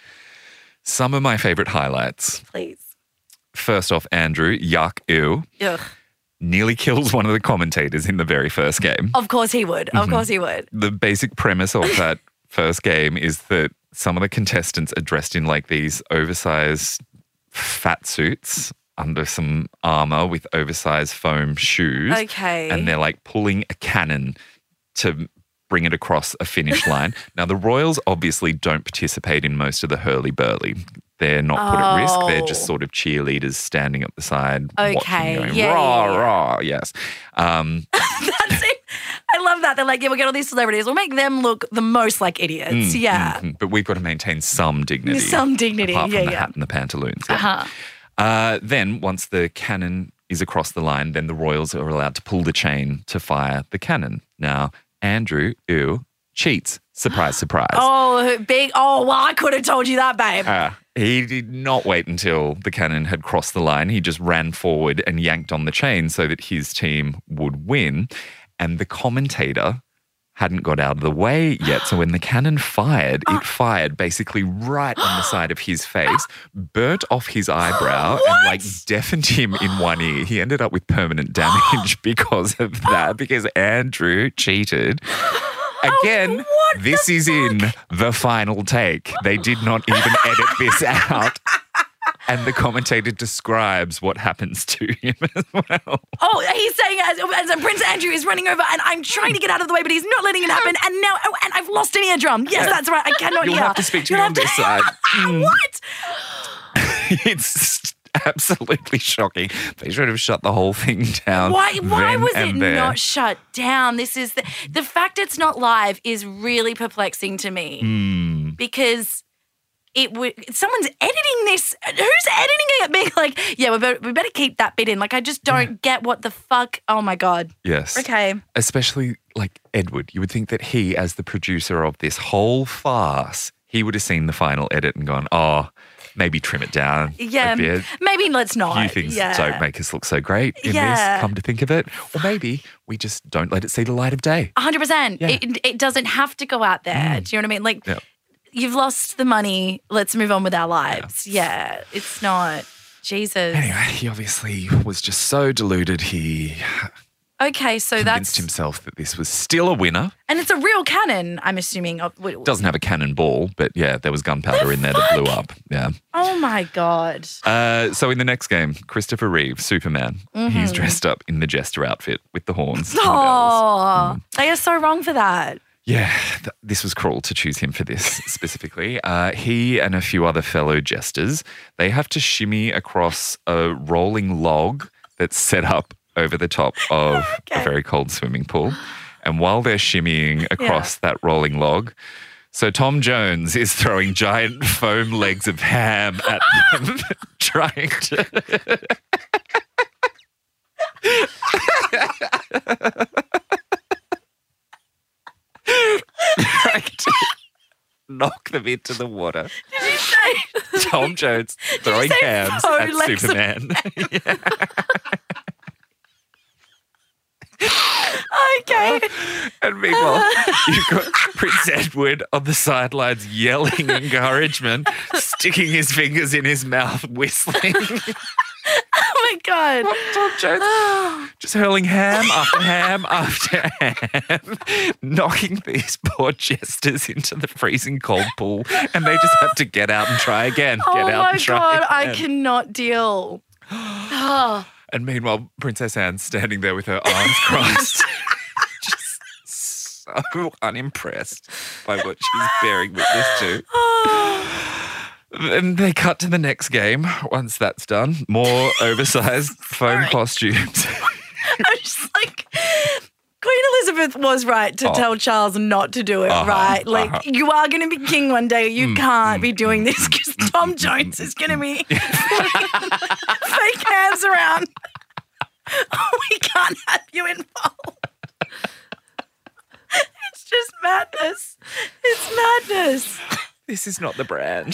Some of my favorite highlights. Please. First off, Andrew, yuck, ew, Ugh. nearly kills one of the commentators in the very first game. Of course he would. Of Mhm. course he would. The basic premise of that first game is that some of the contestants are dressed in like these oversized fat suits under some armor with oversized foam shoes. Okay. And they're like pulling a cannon to bring it across a finish line. Now, the Royals obviously don't participate in most of the hurly-burly. They're not put at risk. They're just Oh. sort of cheerleaders standing at the side Okay. watching, going, Yeah, rah, yeah, yeah. rah, yes. Um, That's it. I love that. They're like, yeah, we'll get all these celebrities. We'll make them look the most like idiots. mm, yeah. mm, mm. But we've got to maintain some dignity. Some dignity. Apart Yeah, from the yeah. hat and the pantaloons. yeah. Uh-huh. Uh, then, once the cannon is across the line, then the Royals are allowed to pull the chain to fire the cannon. Now, Andrew, ew, cheats. Surprise, surprise. Oh, big. Oh, well, I could have told you that, babe. Uh, he did not wait until the cannon had crossed the line. He just ran forward and yanked on the chain so that his team would win. And the commentator hadn't got out of the way yet. So when the cannon fired, it fired basically right on the side of his face, burnt off his eyebrow, and like deafened him in one ear. He ended up with permanent damage because of that, because Andrew cheated. Again, what this the is in the final take. They did not even edit this out. And the commentator describes what happens to him as well. Oh, he's saying as, as Prince Andrew is running over and I'm trying to get out of the way, but he's not letting it happen. And now, oh, and I've lost an eardrum. Yes, that's right. I cannot You'll hear. have to speak to You'll me on have this side. Mm. What? It's absolutely shocking. They should have shut the whole thing down. Why? Why then was it and there. not shut down? This is the the fact it's not live is really perplexing to me Mm. because it would. Someone's editing this. Who's editing it? Being like, yeah, we better, we better keep that bit in. Like, I just don't get what the fuck. Oh my god. Yes. Okay. Especially like Edward. You would think that he, as the producer of this whole farce, he would have seen the final edit and gone, oh, maybe trim it down Yeah. a bit. Maybe let's not. Few things yeah. don't make us look so great in Yeah. this, come to think of it. Or maybe we just don't let it see the light of day. one hundred percent. Yeah. It, it doesn't have to go out there. Mm. Do you know what I mean? Like, Yep. you've lost the money. Let's move on with our lives. Yeah. It's not. Jesus. Anyway, he obviously was just so deluded. He Okay, so convinced that's. himself that this was still a winner. And it's a real cannon, I'm assuming. Of, w- Doesn't have a cannonball, but yeah, there was gunpowder in there that blew up. Yeah. oh my God. Uh, so in the next game, Christopher Reeve, Superman, he's dressed up in the jester outfit with the horns. and bells. Oh, they are so wrong for that. Yeah, th- this was cruel to choose him for this specifically. Uh, he and a few other fellow jesters, they have to shimmy across a rolling log that's set up over the top of Okay. a very cold swimming pool. And while they're shimmying across that rolling log, so Tom Jones is throwing giant foam legs of ham at them, trying to... trying to knock them into the water. Did you say? Tom Jones throwing say hams foam at legs of Superman. Yeah. Okay. And meanwhile, you've got Prince Edward on the sidelines yelling encouragement, sticking his fingers in his mouth, whistling. Oh my God. Tom Jones just hurling ham after ham after ham, knocking these poor jesters into the freezing cold pool, and they just have to get out and try again. Oh Get out my and try God, again. I cannot deal. Oh. And meanwhile, Princess Anne's standing there with her arms crossed, just so unimpressed by what she's bearing witness to. And they cut to the next game. Once that's done, more oversized foam Sorry. costumes. I'm just like, Queen Elizabeth was right to Oh. tell Charles not to do it, Uh-huh, right? Like, uh-huh. you are going to be king one day. You Mm, can't mm, be doing this because Tom Jones is going to be fake hands around. We can't have you involved. It's just madness. It's madness. This is not the brand.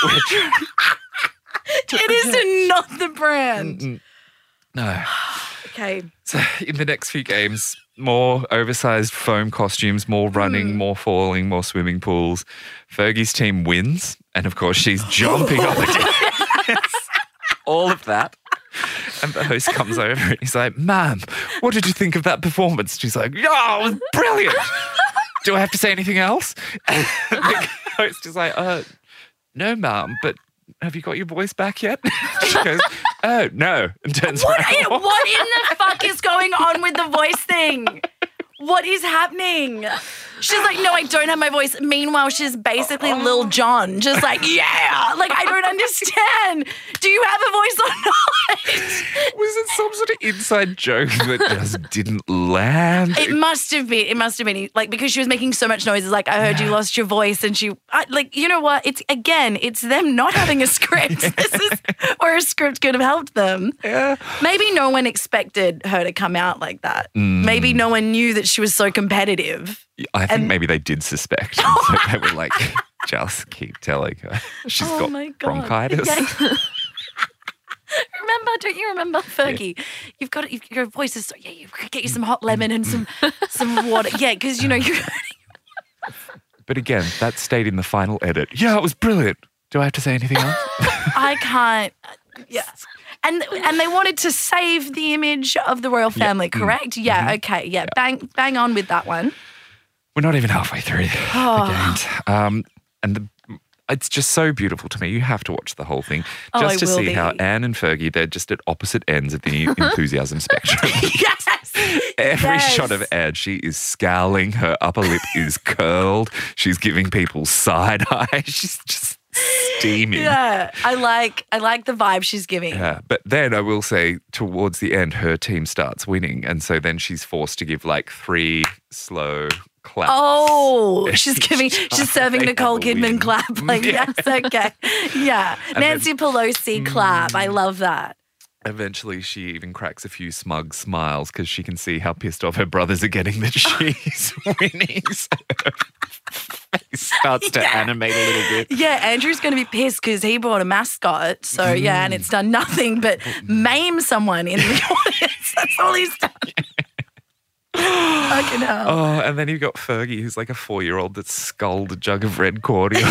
It is not the brand. Mm-mm. No. Okay. So in the next few games, more oversized foam costumes, more running, Hmm. more falling, more swimming pools. Fergie's team wins. And of course, she's jumping on the dance. All of that. And the host comes over and he's like, "Ma'am, what did you think of that performance?" She's like, "Yeah, it was brilliant. Do I have to say anything else?" And the host is like, uh, "No, ma'am, but have you got your voice back yet?" She goes, "Oh, no," and turns What, around. in, what in the fuck is going on with the voice thing? What is happening? She's like, "No, I don't have my voice." Meanwhile, she's basically Lil Jon, just like, yeah. Like, I don't understand. Do you have a voice or not? Was it some sort of inside joke that just didn't land? It must have been. It must have been like because she was making so much noise. It's like I heard you lost your voice, and she I, like you know what? It's again, it's them not having a script. This is where a script could have helped them. Yeah. Maybe no one expected her to come out like that. Maybe no one knew that she was so competitive. I think And- maybe they did suspect. And so they were like, just keep telling her. She's Oh got my God. bronchitis. Yeah. Remember, don't you remember, Fergie? You've got you've, your voice is so yeah. You get you some hot lemon and some some water. Yeah, because you know you. But again, that stayed in the final edit. Yeah, it was brilliant. Do I have to say anything else? I can't. Yeah. And and they wanted to save the image of the royal family, correct? Yeah. Okay. Yeah. Bang bang on with that one. We're not even halfway through Oh. the games. Um, and the, it's just so beautiful to me. You have to watch the whole thing Oh, just I to will see be. how Anne and Fergie, they're just at opposite ends of the enthusiasm spectrum. Yes. Every Yes. shot of Anne, she is scowling. Her upper lip is curled. She's giving people side eye. She's just steaming. Yeah. I like I like the vibe she's giving. Yeah, but then I will say towards the end, her team starts winning. And so then she's forced to give like three slow claps. Oh, she's giving, Each she's time serving they Nicole have a Kidman win. clap. Like, Yeah. yes, okay. Yeah. And Nancy then- Mm. Pelosi clap. I love that. Eventually, she even cracks a few smug smiles because she can see how pissed off her brothers are getting that she's winning. So her face starts to Yeah. animate a little bit. Yeah, Andrew's going to be pissed because he bought a mascot. So, yeah, and it's done nothing but maim someone in the audience. That's all he's done. Fucking hell. Oh, and then you've got Fergie, who's like a four-year-old that's sculled a jug of red cordial.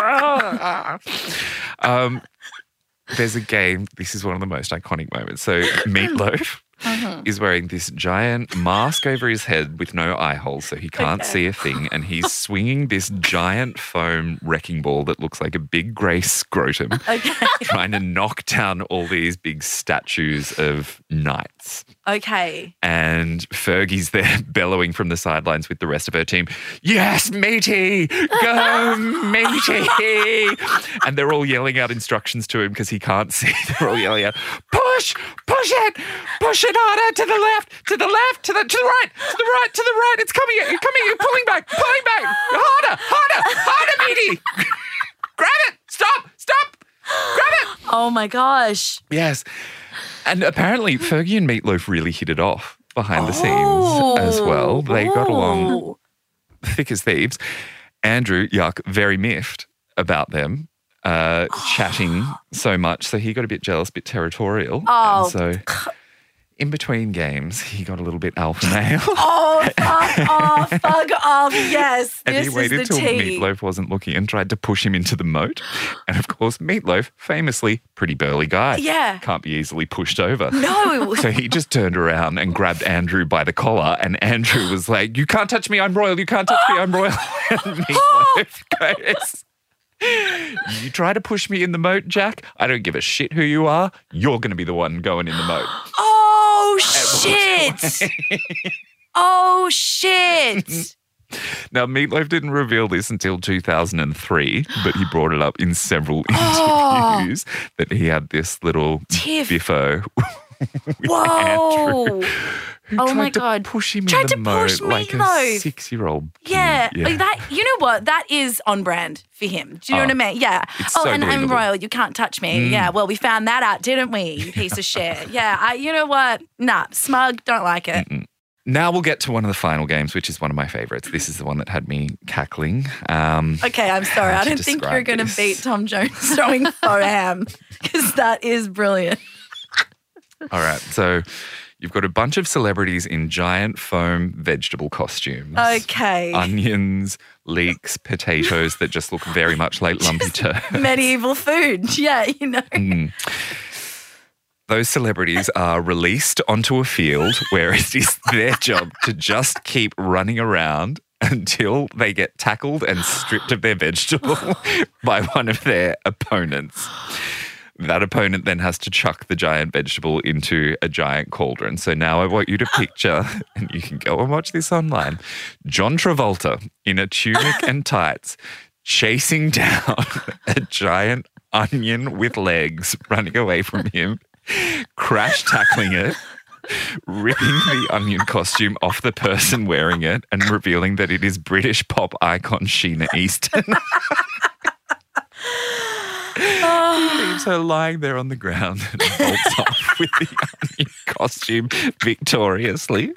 um, there's a game. This is one of the most iconic moments. So Meatloaf is wearing this giant mask over his head with no eye holes, so he can't Okay. see a thing, and he's swinging this giant foam wrecking ball that looks like a big grey scrotum, Okay. trying to knock down all these big statues of knights. Okay. And Fergie's there bellowing from the sidelines with the rest of her team. Yes, Meaty! Go, Meaty! And they're all yelling out instructions to him because he can't see. They're all yelling out, push, push it, push it harder to the left, to the left, to the to the right, to the right, to the right. It's coming at you, coming at you, pulling back, pulling back. Harder, harder, harder, Meaty! Grab it! Stop, stop! Grab it! Oh, my gosh. Yes. And apparently Fergie and Meatloaf really hit it off behind the Oh. scenes as well. They got along Oh. thick as thieves. Andrew, yuck, very miffed about them uh, chatting so much. So he got a bit jealous, a bit territorial. Oh. And so in between games, he got a little bit alpha male. Oh, fuck off, fuck off. Yes, And this he waited is the till tea. Meatloaf wasn't looking and tried to push him into the moat. And of course, Meatloaf, famously, pretty burly guy. Yeah. Can't be easily pushed over. No. So he just turned around and grabbed Andrew by the collar, and Andrew was like, "You can't touch me, I'm royal. You can't touch me, I'm royal." And Meatloaf goes, "You try to push me in the moat, Jack? I don't give a shit who you are. You're going to be the one going in the moat." Oh, shit. Oh, shit. Now, Meatloaf didn't reveal this until two thousand three, but he brought it up in several Oh. interviews that he had this little Tiff. biffo with Whoa. Andrew, who Oh tried my to God. push him Tried in the to moat push like a Meatloaf. six-year-old kid. Yeah, Yeah. like that. You know what? That is on brand for him. Do you know Oh, what I mean? Yeah. it's Oh, so and I'm believable. royal. You can't touch me. Mm. Yeah. Well, we found that out, didn't we? You piece of shit. Yeah. I. You know what? Nah. Smug. Don't like it. Mm-mm. Now we'll get to one of the final games, which is one of my favourites. This is the one that had me cackling. Um, Okay. I'm sorry. How I to don't think you're describe going to this? beat Tom Jones throwing faux ham because that is brilliant. all right, so you've got a bunch of celebrities in giant foam vegetable costumes. Okay. Onions, leeks, potatoes that just look very much like lumpy turd. Medieval food. Yeah. You know. Mm. Those celebrities are released onto a field where it is their job to just keep running around until they get tackled and stripped of their vegetable by one of their opponents. That opponent then has to chuck the giant vegetable into a giant cauldron. So now I want you to picture, and you can go and watch this online, John Travolta in a tunic and tights chasing down a giant onion with legs running away from him, crash tackling it, ripping the onion costume off the person wearing it and revealing that it is British pop icon Sheena Easton. He leaves her lying there on the ground and bolts off with the onion costume victoriously.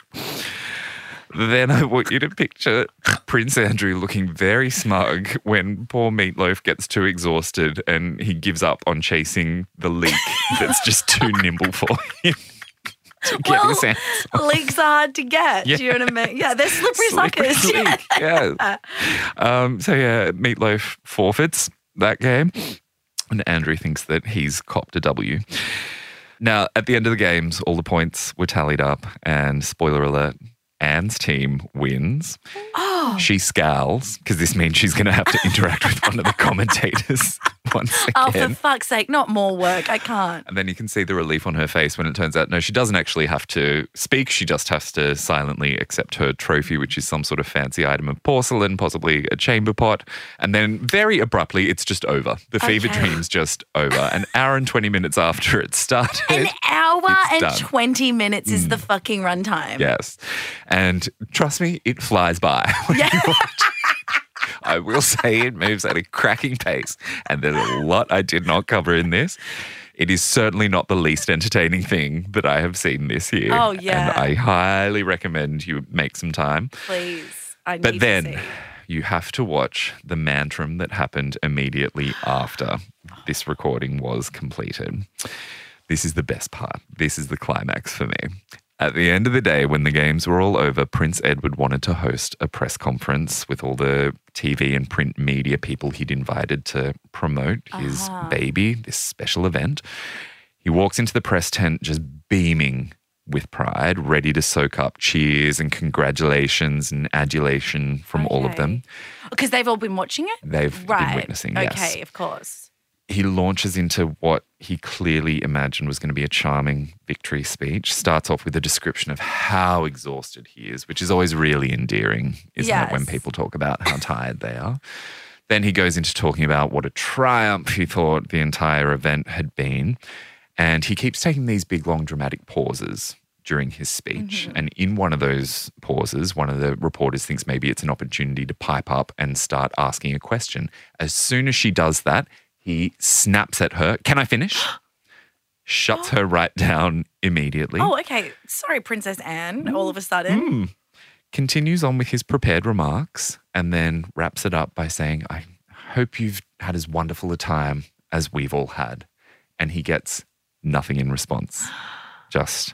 Then I want you to picture Prince Andrew looking very smug when poor Meatloaf gets too exhausted and he gives up on chasing the leek that's just too nimble for him to get Well, his hands on. leeks are hard to get. Yeah. Do you know what I mean? Yeah, they're slippery, Slippery suckers. Yeah. leek, yeah. Um, so yeah, Meatloaf forfeits that game, and Andrew thinks that he's copped a W. Now, at the end of the games, all the points were tallied up, and spoiler alert, Anne's team wins. Oh. She scowls because this means she's going to have to interact with one of the commentators once Oh, again. for fuck's sake, not more work. I can't. And then you can see the relief on her face when it turns out, no, she doesn't actually have to speak. She just has to silently accept her trophy, which is some sort of fancy item of porcelain, possibly a chamber pot. And then very abruptly, it's just over. The fever Okay. dream's just over. An hour and twenty minutes after it started. An hour It's and done. twenty minutes is the fucking runtime. Yes. And trust me, it flies by. Yeah. I will say it moves at a cracking pace, and there's a lot I did not cover in this. It is certainly not the least entertaining thing that I have seen this year. Oh, yeah. And I highly recommend you make some time. Please. I need But to then see. you have to watch the mantram that happened immediately after this recording was completed. This is the best part. This is the climax for me. At the end of the day, when the games were all over, Prince Edward wanted to host a press conference with all the T V and print media people he'd invited to promote his Ah. baby, this special event. He walks into the press tent just beaming with pride, ready to soak up cheers and congratulations and adulation from all of Okay. them. Because they've all been watching it? They've Right. been witnessing, Okay, yes. of course. He launches into what he clearly imagined was going to be a charming victory speech. Starts off with a description of how exhausted he is, which is always really endearing, isn't it, when Yes. people talk about how tired they are. Then he goes into talking about what a triumph he thought the entire event had been. And he keeps taking these big, long, dramatic pauses during his speech. Mm-hmm. And in one of those pauses, one of the reporters thinks maybe it's an opportunity to pipe up and start asking a question. As soon as she does that, he snaps at her. Can I finish? Shuts her right down immediately. Oh, okay. Sorry, Princess Anne, all of a sudden. Mm. Continues on with his prepared remarks and then wraps it up by saying, I hope you've had as wonderful a time as we've all had. And he gets nothing in response. Just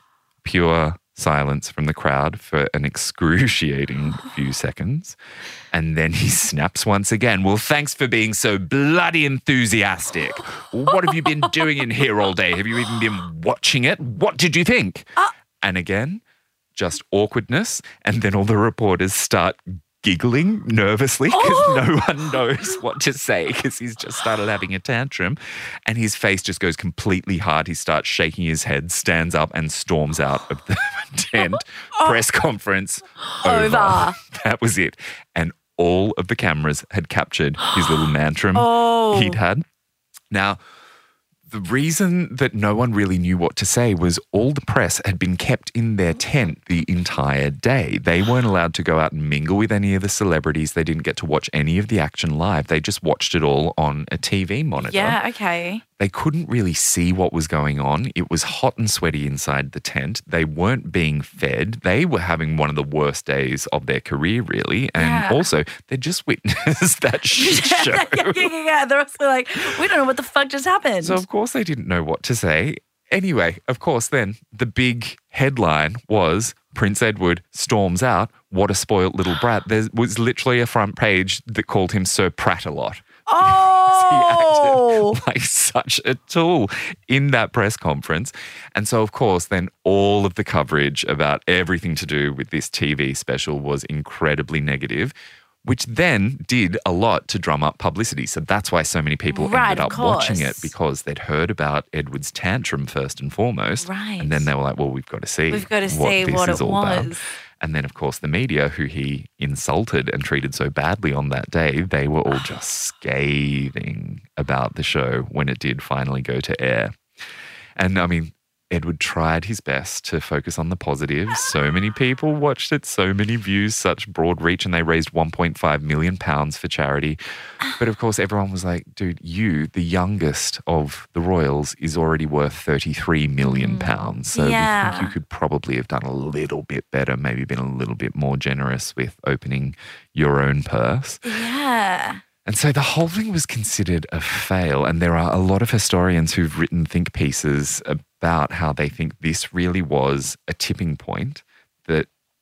pure silence from the crowd for an excruciating few seconds. And then he snaps once again. Well, thanks for being so bloody enthusiastic. What have you been doing in here all day? Have you even been watching it? What did you think? Uh- and again, just awkwardness. And then all the reporters start giggling nervously because oh. no one knows what to say because he's just started having a tantrum, and his face just goes completely hard. He starts shaking his head, stands up and storms out of the tent. Oh. Press conference over. over. That was it. And all of the cameras had captured his little tantrum oh. he'd had. Now, the reason that no one really knew what to say was all the press had been kept in their tent the entire day. They weren't allowed to go out and mingle with any of the celebrities. They didn't get to watch any of the action live. They just watched it all on a T V monitor. Yeah, okay. They couldn't really see what was going on. It was hot and sweaty inside the tent. They weren't being fed. They were having one of the worst days of their career, really. And yeah. also, they just witnessed that shit show. yeah, yeah, yeah, yeah. They're also like, we don't know what the fuck just happened. So, of course, they didn't know what to say. Anyway, of course, then the big headline was Prince Edward storms out. What a spoilt little brat. There was literally a front page that called him Sir Prat-a-lot. Oh, he acted like such a tool in that press conference. And so, of course, then all of the coverage about everything to do with this T V special was incredibly negative, which then did a lot to drum up publicity. So that's why so many people right, ended up watching it, because they'd heard about Edward's tantrum first and foremost. Right. And then they were like, well, we've got to see We've got to what see this what is it all was. about. And then, of course, the media, who he insulted and treated so badly on that day, they were all just scathing about the show when it did finally go to air. And, I mean, Edward tried his best to focus on the positives. So many people watched it, so many views, such broad reach, and they raised one point five million pounds for charity. But of course, everyone was like, dude, you, the youngest of the royals, is already worth thirty-three million pounds. So yeah. we think you could probably have done a little bit better, maybe been a little bit more generous with opening your own purse. Yeah. And so the whole thing was considered a fail. And there are a lot of historians who've written think pieces about how they think this really was a tipping point that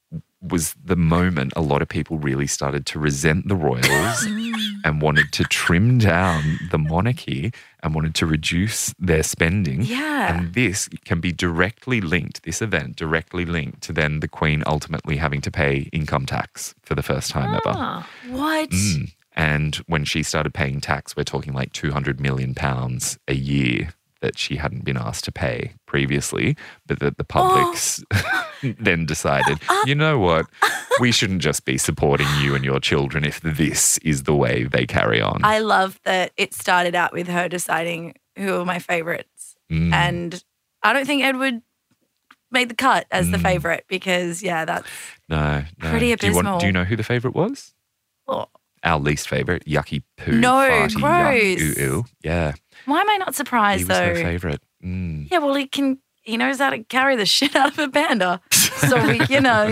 was the moment a lot of people really started to resent the royals and wanted to trim down the monarchy and wanted to reduce their spending. Yeah. And this can be directly linked, this event directly linked to then the Queen ultimately having to pay income tax for the first time ah, ever. What? Mm. And when she started paying tax, we're talking like two hundred million pounds a year that she hadn't been asked to pay previously, but that the public's oh. then decided, you know what, we shouldn't just be supporting you and your children if this is the way they carry on. I love that it started out with her deciding who are my favourites. Mm. And I don't think Edward made the cut as mm. the favourite because, yeah, that's no, no. pretty abysmal. Do you, want, do you know who the favourite was? Oh. Our least favourite, yucky poo, no, farty, gross. Yuck, ooh, ooh. Yeah. Why am I not surprised, he was though? her favourite. Mm. Yeah, well, he can. He knows how to carry the shit out of a panda. So, we, you know,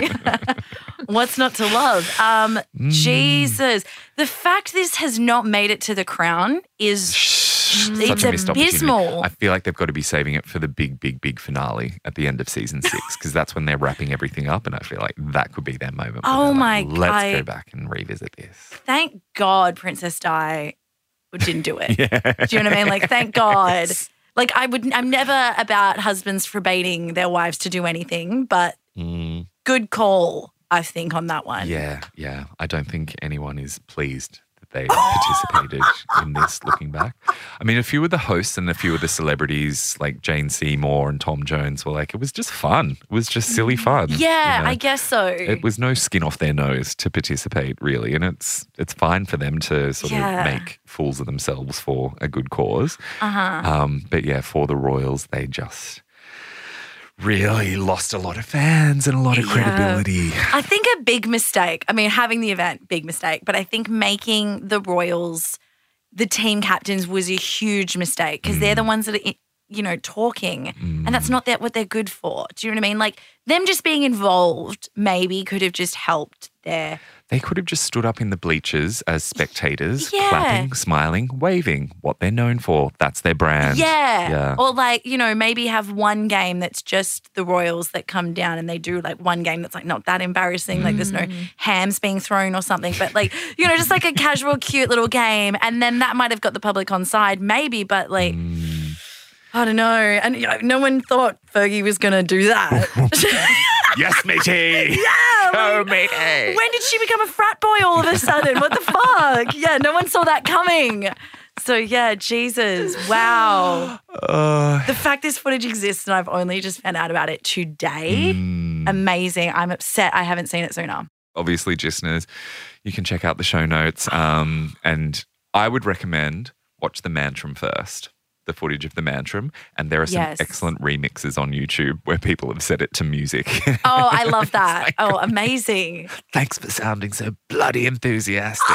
what's not to love? Um, mm. Jesus. The fact this has not made it to The Crown is Such it's a missed abysmal. opportunity. I feel like they've got to be saving it for the big, big, big finale at the end of season six, because that's when they're wrapping everything up, and I feel like that could be their moment. Oh, my like, God. Let's go back and revisit this. Thank God Princess Di didn't do it. Yeah. Do you know what I mean? Like, thank God. Like, I would, I'm never about husbands forbidding their wives to do anything, but mm. good call, I think, on that one. Yeah, yeah. I don't think anyone is pleased that they participated in this looking back. I mean, a few of the hosts and a few of the celebrities like Jane Seymour and Tom Jones were like, it was just fun. It was just silly fun. Yeah, you know? I guess so. It was no skin off their nose to participate, really. And it's it's fine for them to sort yeah. of make fools of themselves for a good cause. Uh-huh. Um, but yeah, for the royals, they just really lost a lot of fans and a lot of credibility. Yeah. I think a big mistake, I mean, having the event, big mistake, but I think making the royals the team captains was a huge mistake because mm. they're the ones that are, you know, talking. Mm. And that's not that what they're good for. Do you know what I mean? Like them just being involved maybe could have just helped their... They could have just stood up in the bleachers as spectators, yeah. clapping, smiling, waving, what they're known for. That's their brand. Yeah. yeah. Or like, you know, maybe have one game that's just the Royals that come down and they do like one game that's like not that embarrassing. Mm. Like there's no hams being thrown or something. But like, you know, just like a casual, cute little game. And then that might have got the public on side maybe. But like, mm. I don't know. And you know, no one thought Fergie was going to do that. Yes, matey. Yeah. Oh, like, matey. When did she become a frat boy all of a sudden? What the fuck? Yeah, no one saw that coming. So, yeah, Jesus. Wow. Uh, the fact this footage exists and I've only just found out about it today, mm. amazing. I'm upset I haven't seen it sooner. Obviously, listeners, you can check out the show notes um, and I would recommend watch the Mantram first. The footage of the Mantram, and there are some yes. excellent remixes on YouTube where people have set it to music. Oh, I love that. Like, oh, amazing. Thanks for sounding so bloody enthusiastic.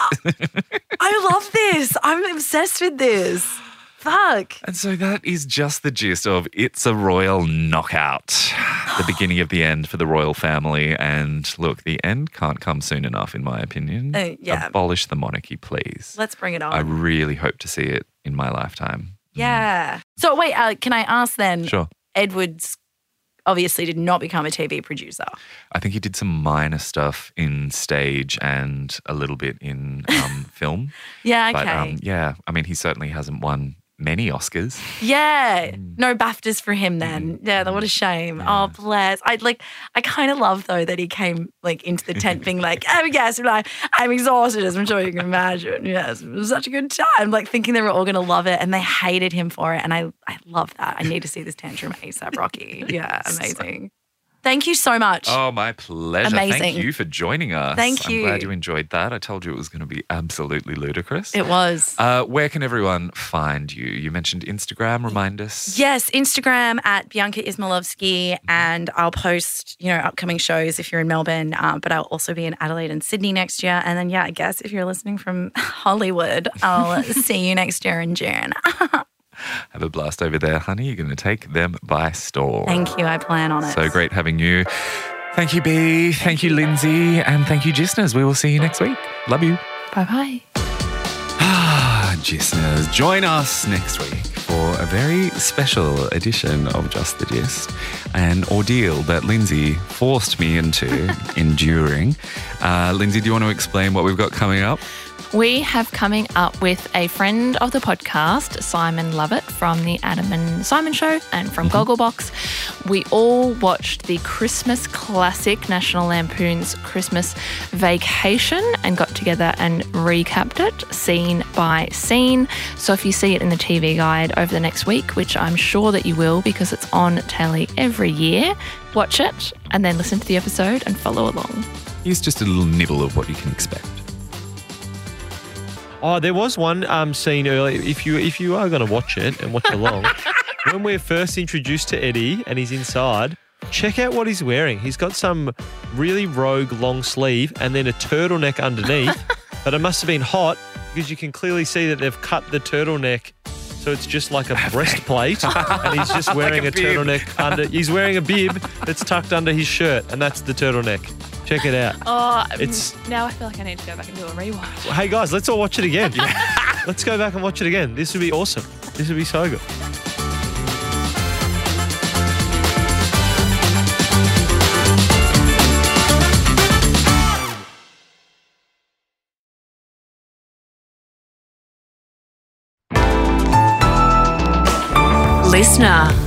I love this. I'm obsessed with this. Fuck. And so that is just the gist of It's a Royal Knockout, the beginning of the end for the royal family. And look, the end can't come soon enough, in my opinion. Uh, yeah. Abolish the monarchy, please. Let's bring it on. I really hope to see it in my lifetime. Yeah. So wait, uh, can I ask then? Sure. Edwards obviously did not become a T V producer. I think he did some minor stuff in stage and a little bit in um, film. Yeah, okay. But um, yeah, I mean, he certainly hasn't won many Oscars. Yeah. Mm. No BAFTAs for him then. Mm. Yeah, what a shame. Yeah. Oh, bless. I like I kind of love though that he came like into the tent being like, oh yes, like, I'm exhausted as I'm sure you can imagine. Yes, it was such a good time. Like thinking they were all going to love it and they hated him for it. And I, I love that. I need to see this tantrum ASAP, Rocky. Yeah, amazing. Thank you so much. Oh, my pleasure. Amazing. Thank you for joining us. Thank you. I'm glad you enjoyed that. I told you it was going to be absolutely ludicrous. It was. Uh, where can everyone find you? You mentioned Instagram. Remind us. Yes, Instagram at Bianca Ismailovsky, and I'll post, you know, upcoming shows if you're in Melbourne, uh, but I'll also be in Adelaide and Sydney next year. And then, yeah, I guess if you're listening from Hollywood, I'll see you next year in June. Have a blast over there, honey. You're going to take them by storm. Thank you. I plan on it. So great having you. Thank you, B. Thank, thank you, Lindsay. And thank you, Gisners. We will see you next week. Love you. Bye-bye. Ah, Gisners. Join us next week for a very special edition of Just the Gist, an ordeal that Lindsay forced me into enduring. Uh, Lindsay, do you want to explain what we've got coming up? We have coming up with a friend of the podcast, Simon Lovett from the Adam and Simon Show and from mm-hmm. Gogglebox. We all watched the Christmas classic National Lampoon's Christmas Vacation and got together and recapped it scene by scene. So if you see it in the T V guide over the next week, which I'm sure that you will because it's on telly every year, watch it and then listen to the episode and follow along. Here's just a little nibble of what you can expect. Oh, there was one um, scene earlier. If you if you are going to watch it and watch along, when we're first introduced to Eddie and he's inside, check out what he's wearing. He's got some really rogue long sleeve and then a turtleneck underneath. But it must have been hot because you can clearly see that they've cut the turtleneck. So it's just like a breastplate and he's just wearing like a, a turtleneck under. He's wearing a bib that's tucked under his shirt and that's the turtleneck. Check it out. Oh, it's now I feel like I need to go back and do a rewatch. Hey guys, let's all watch it again. Yeah. Let's go back and watch it again. This would be awesome. This would be so good. Listener.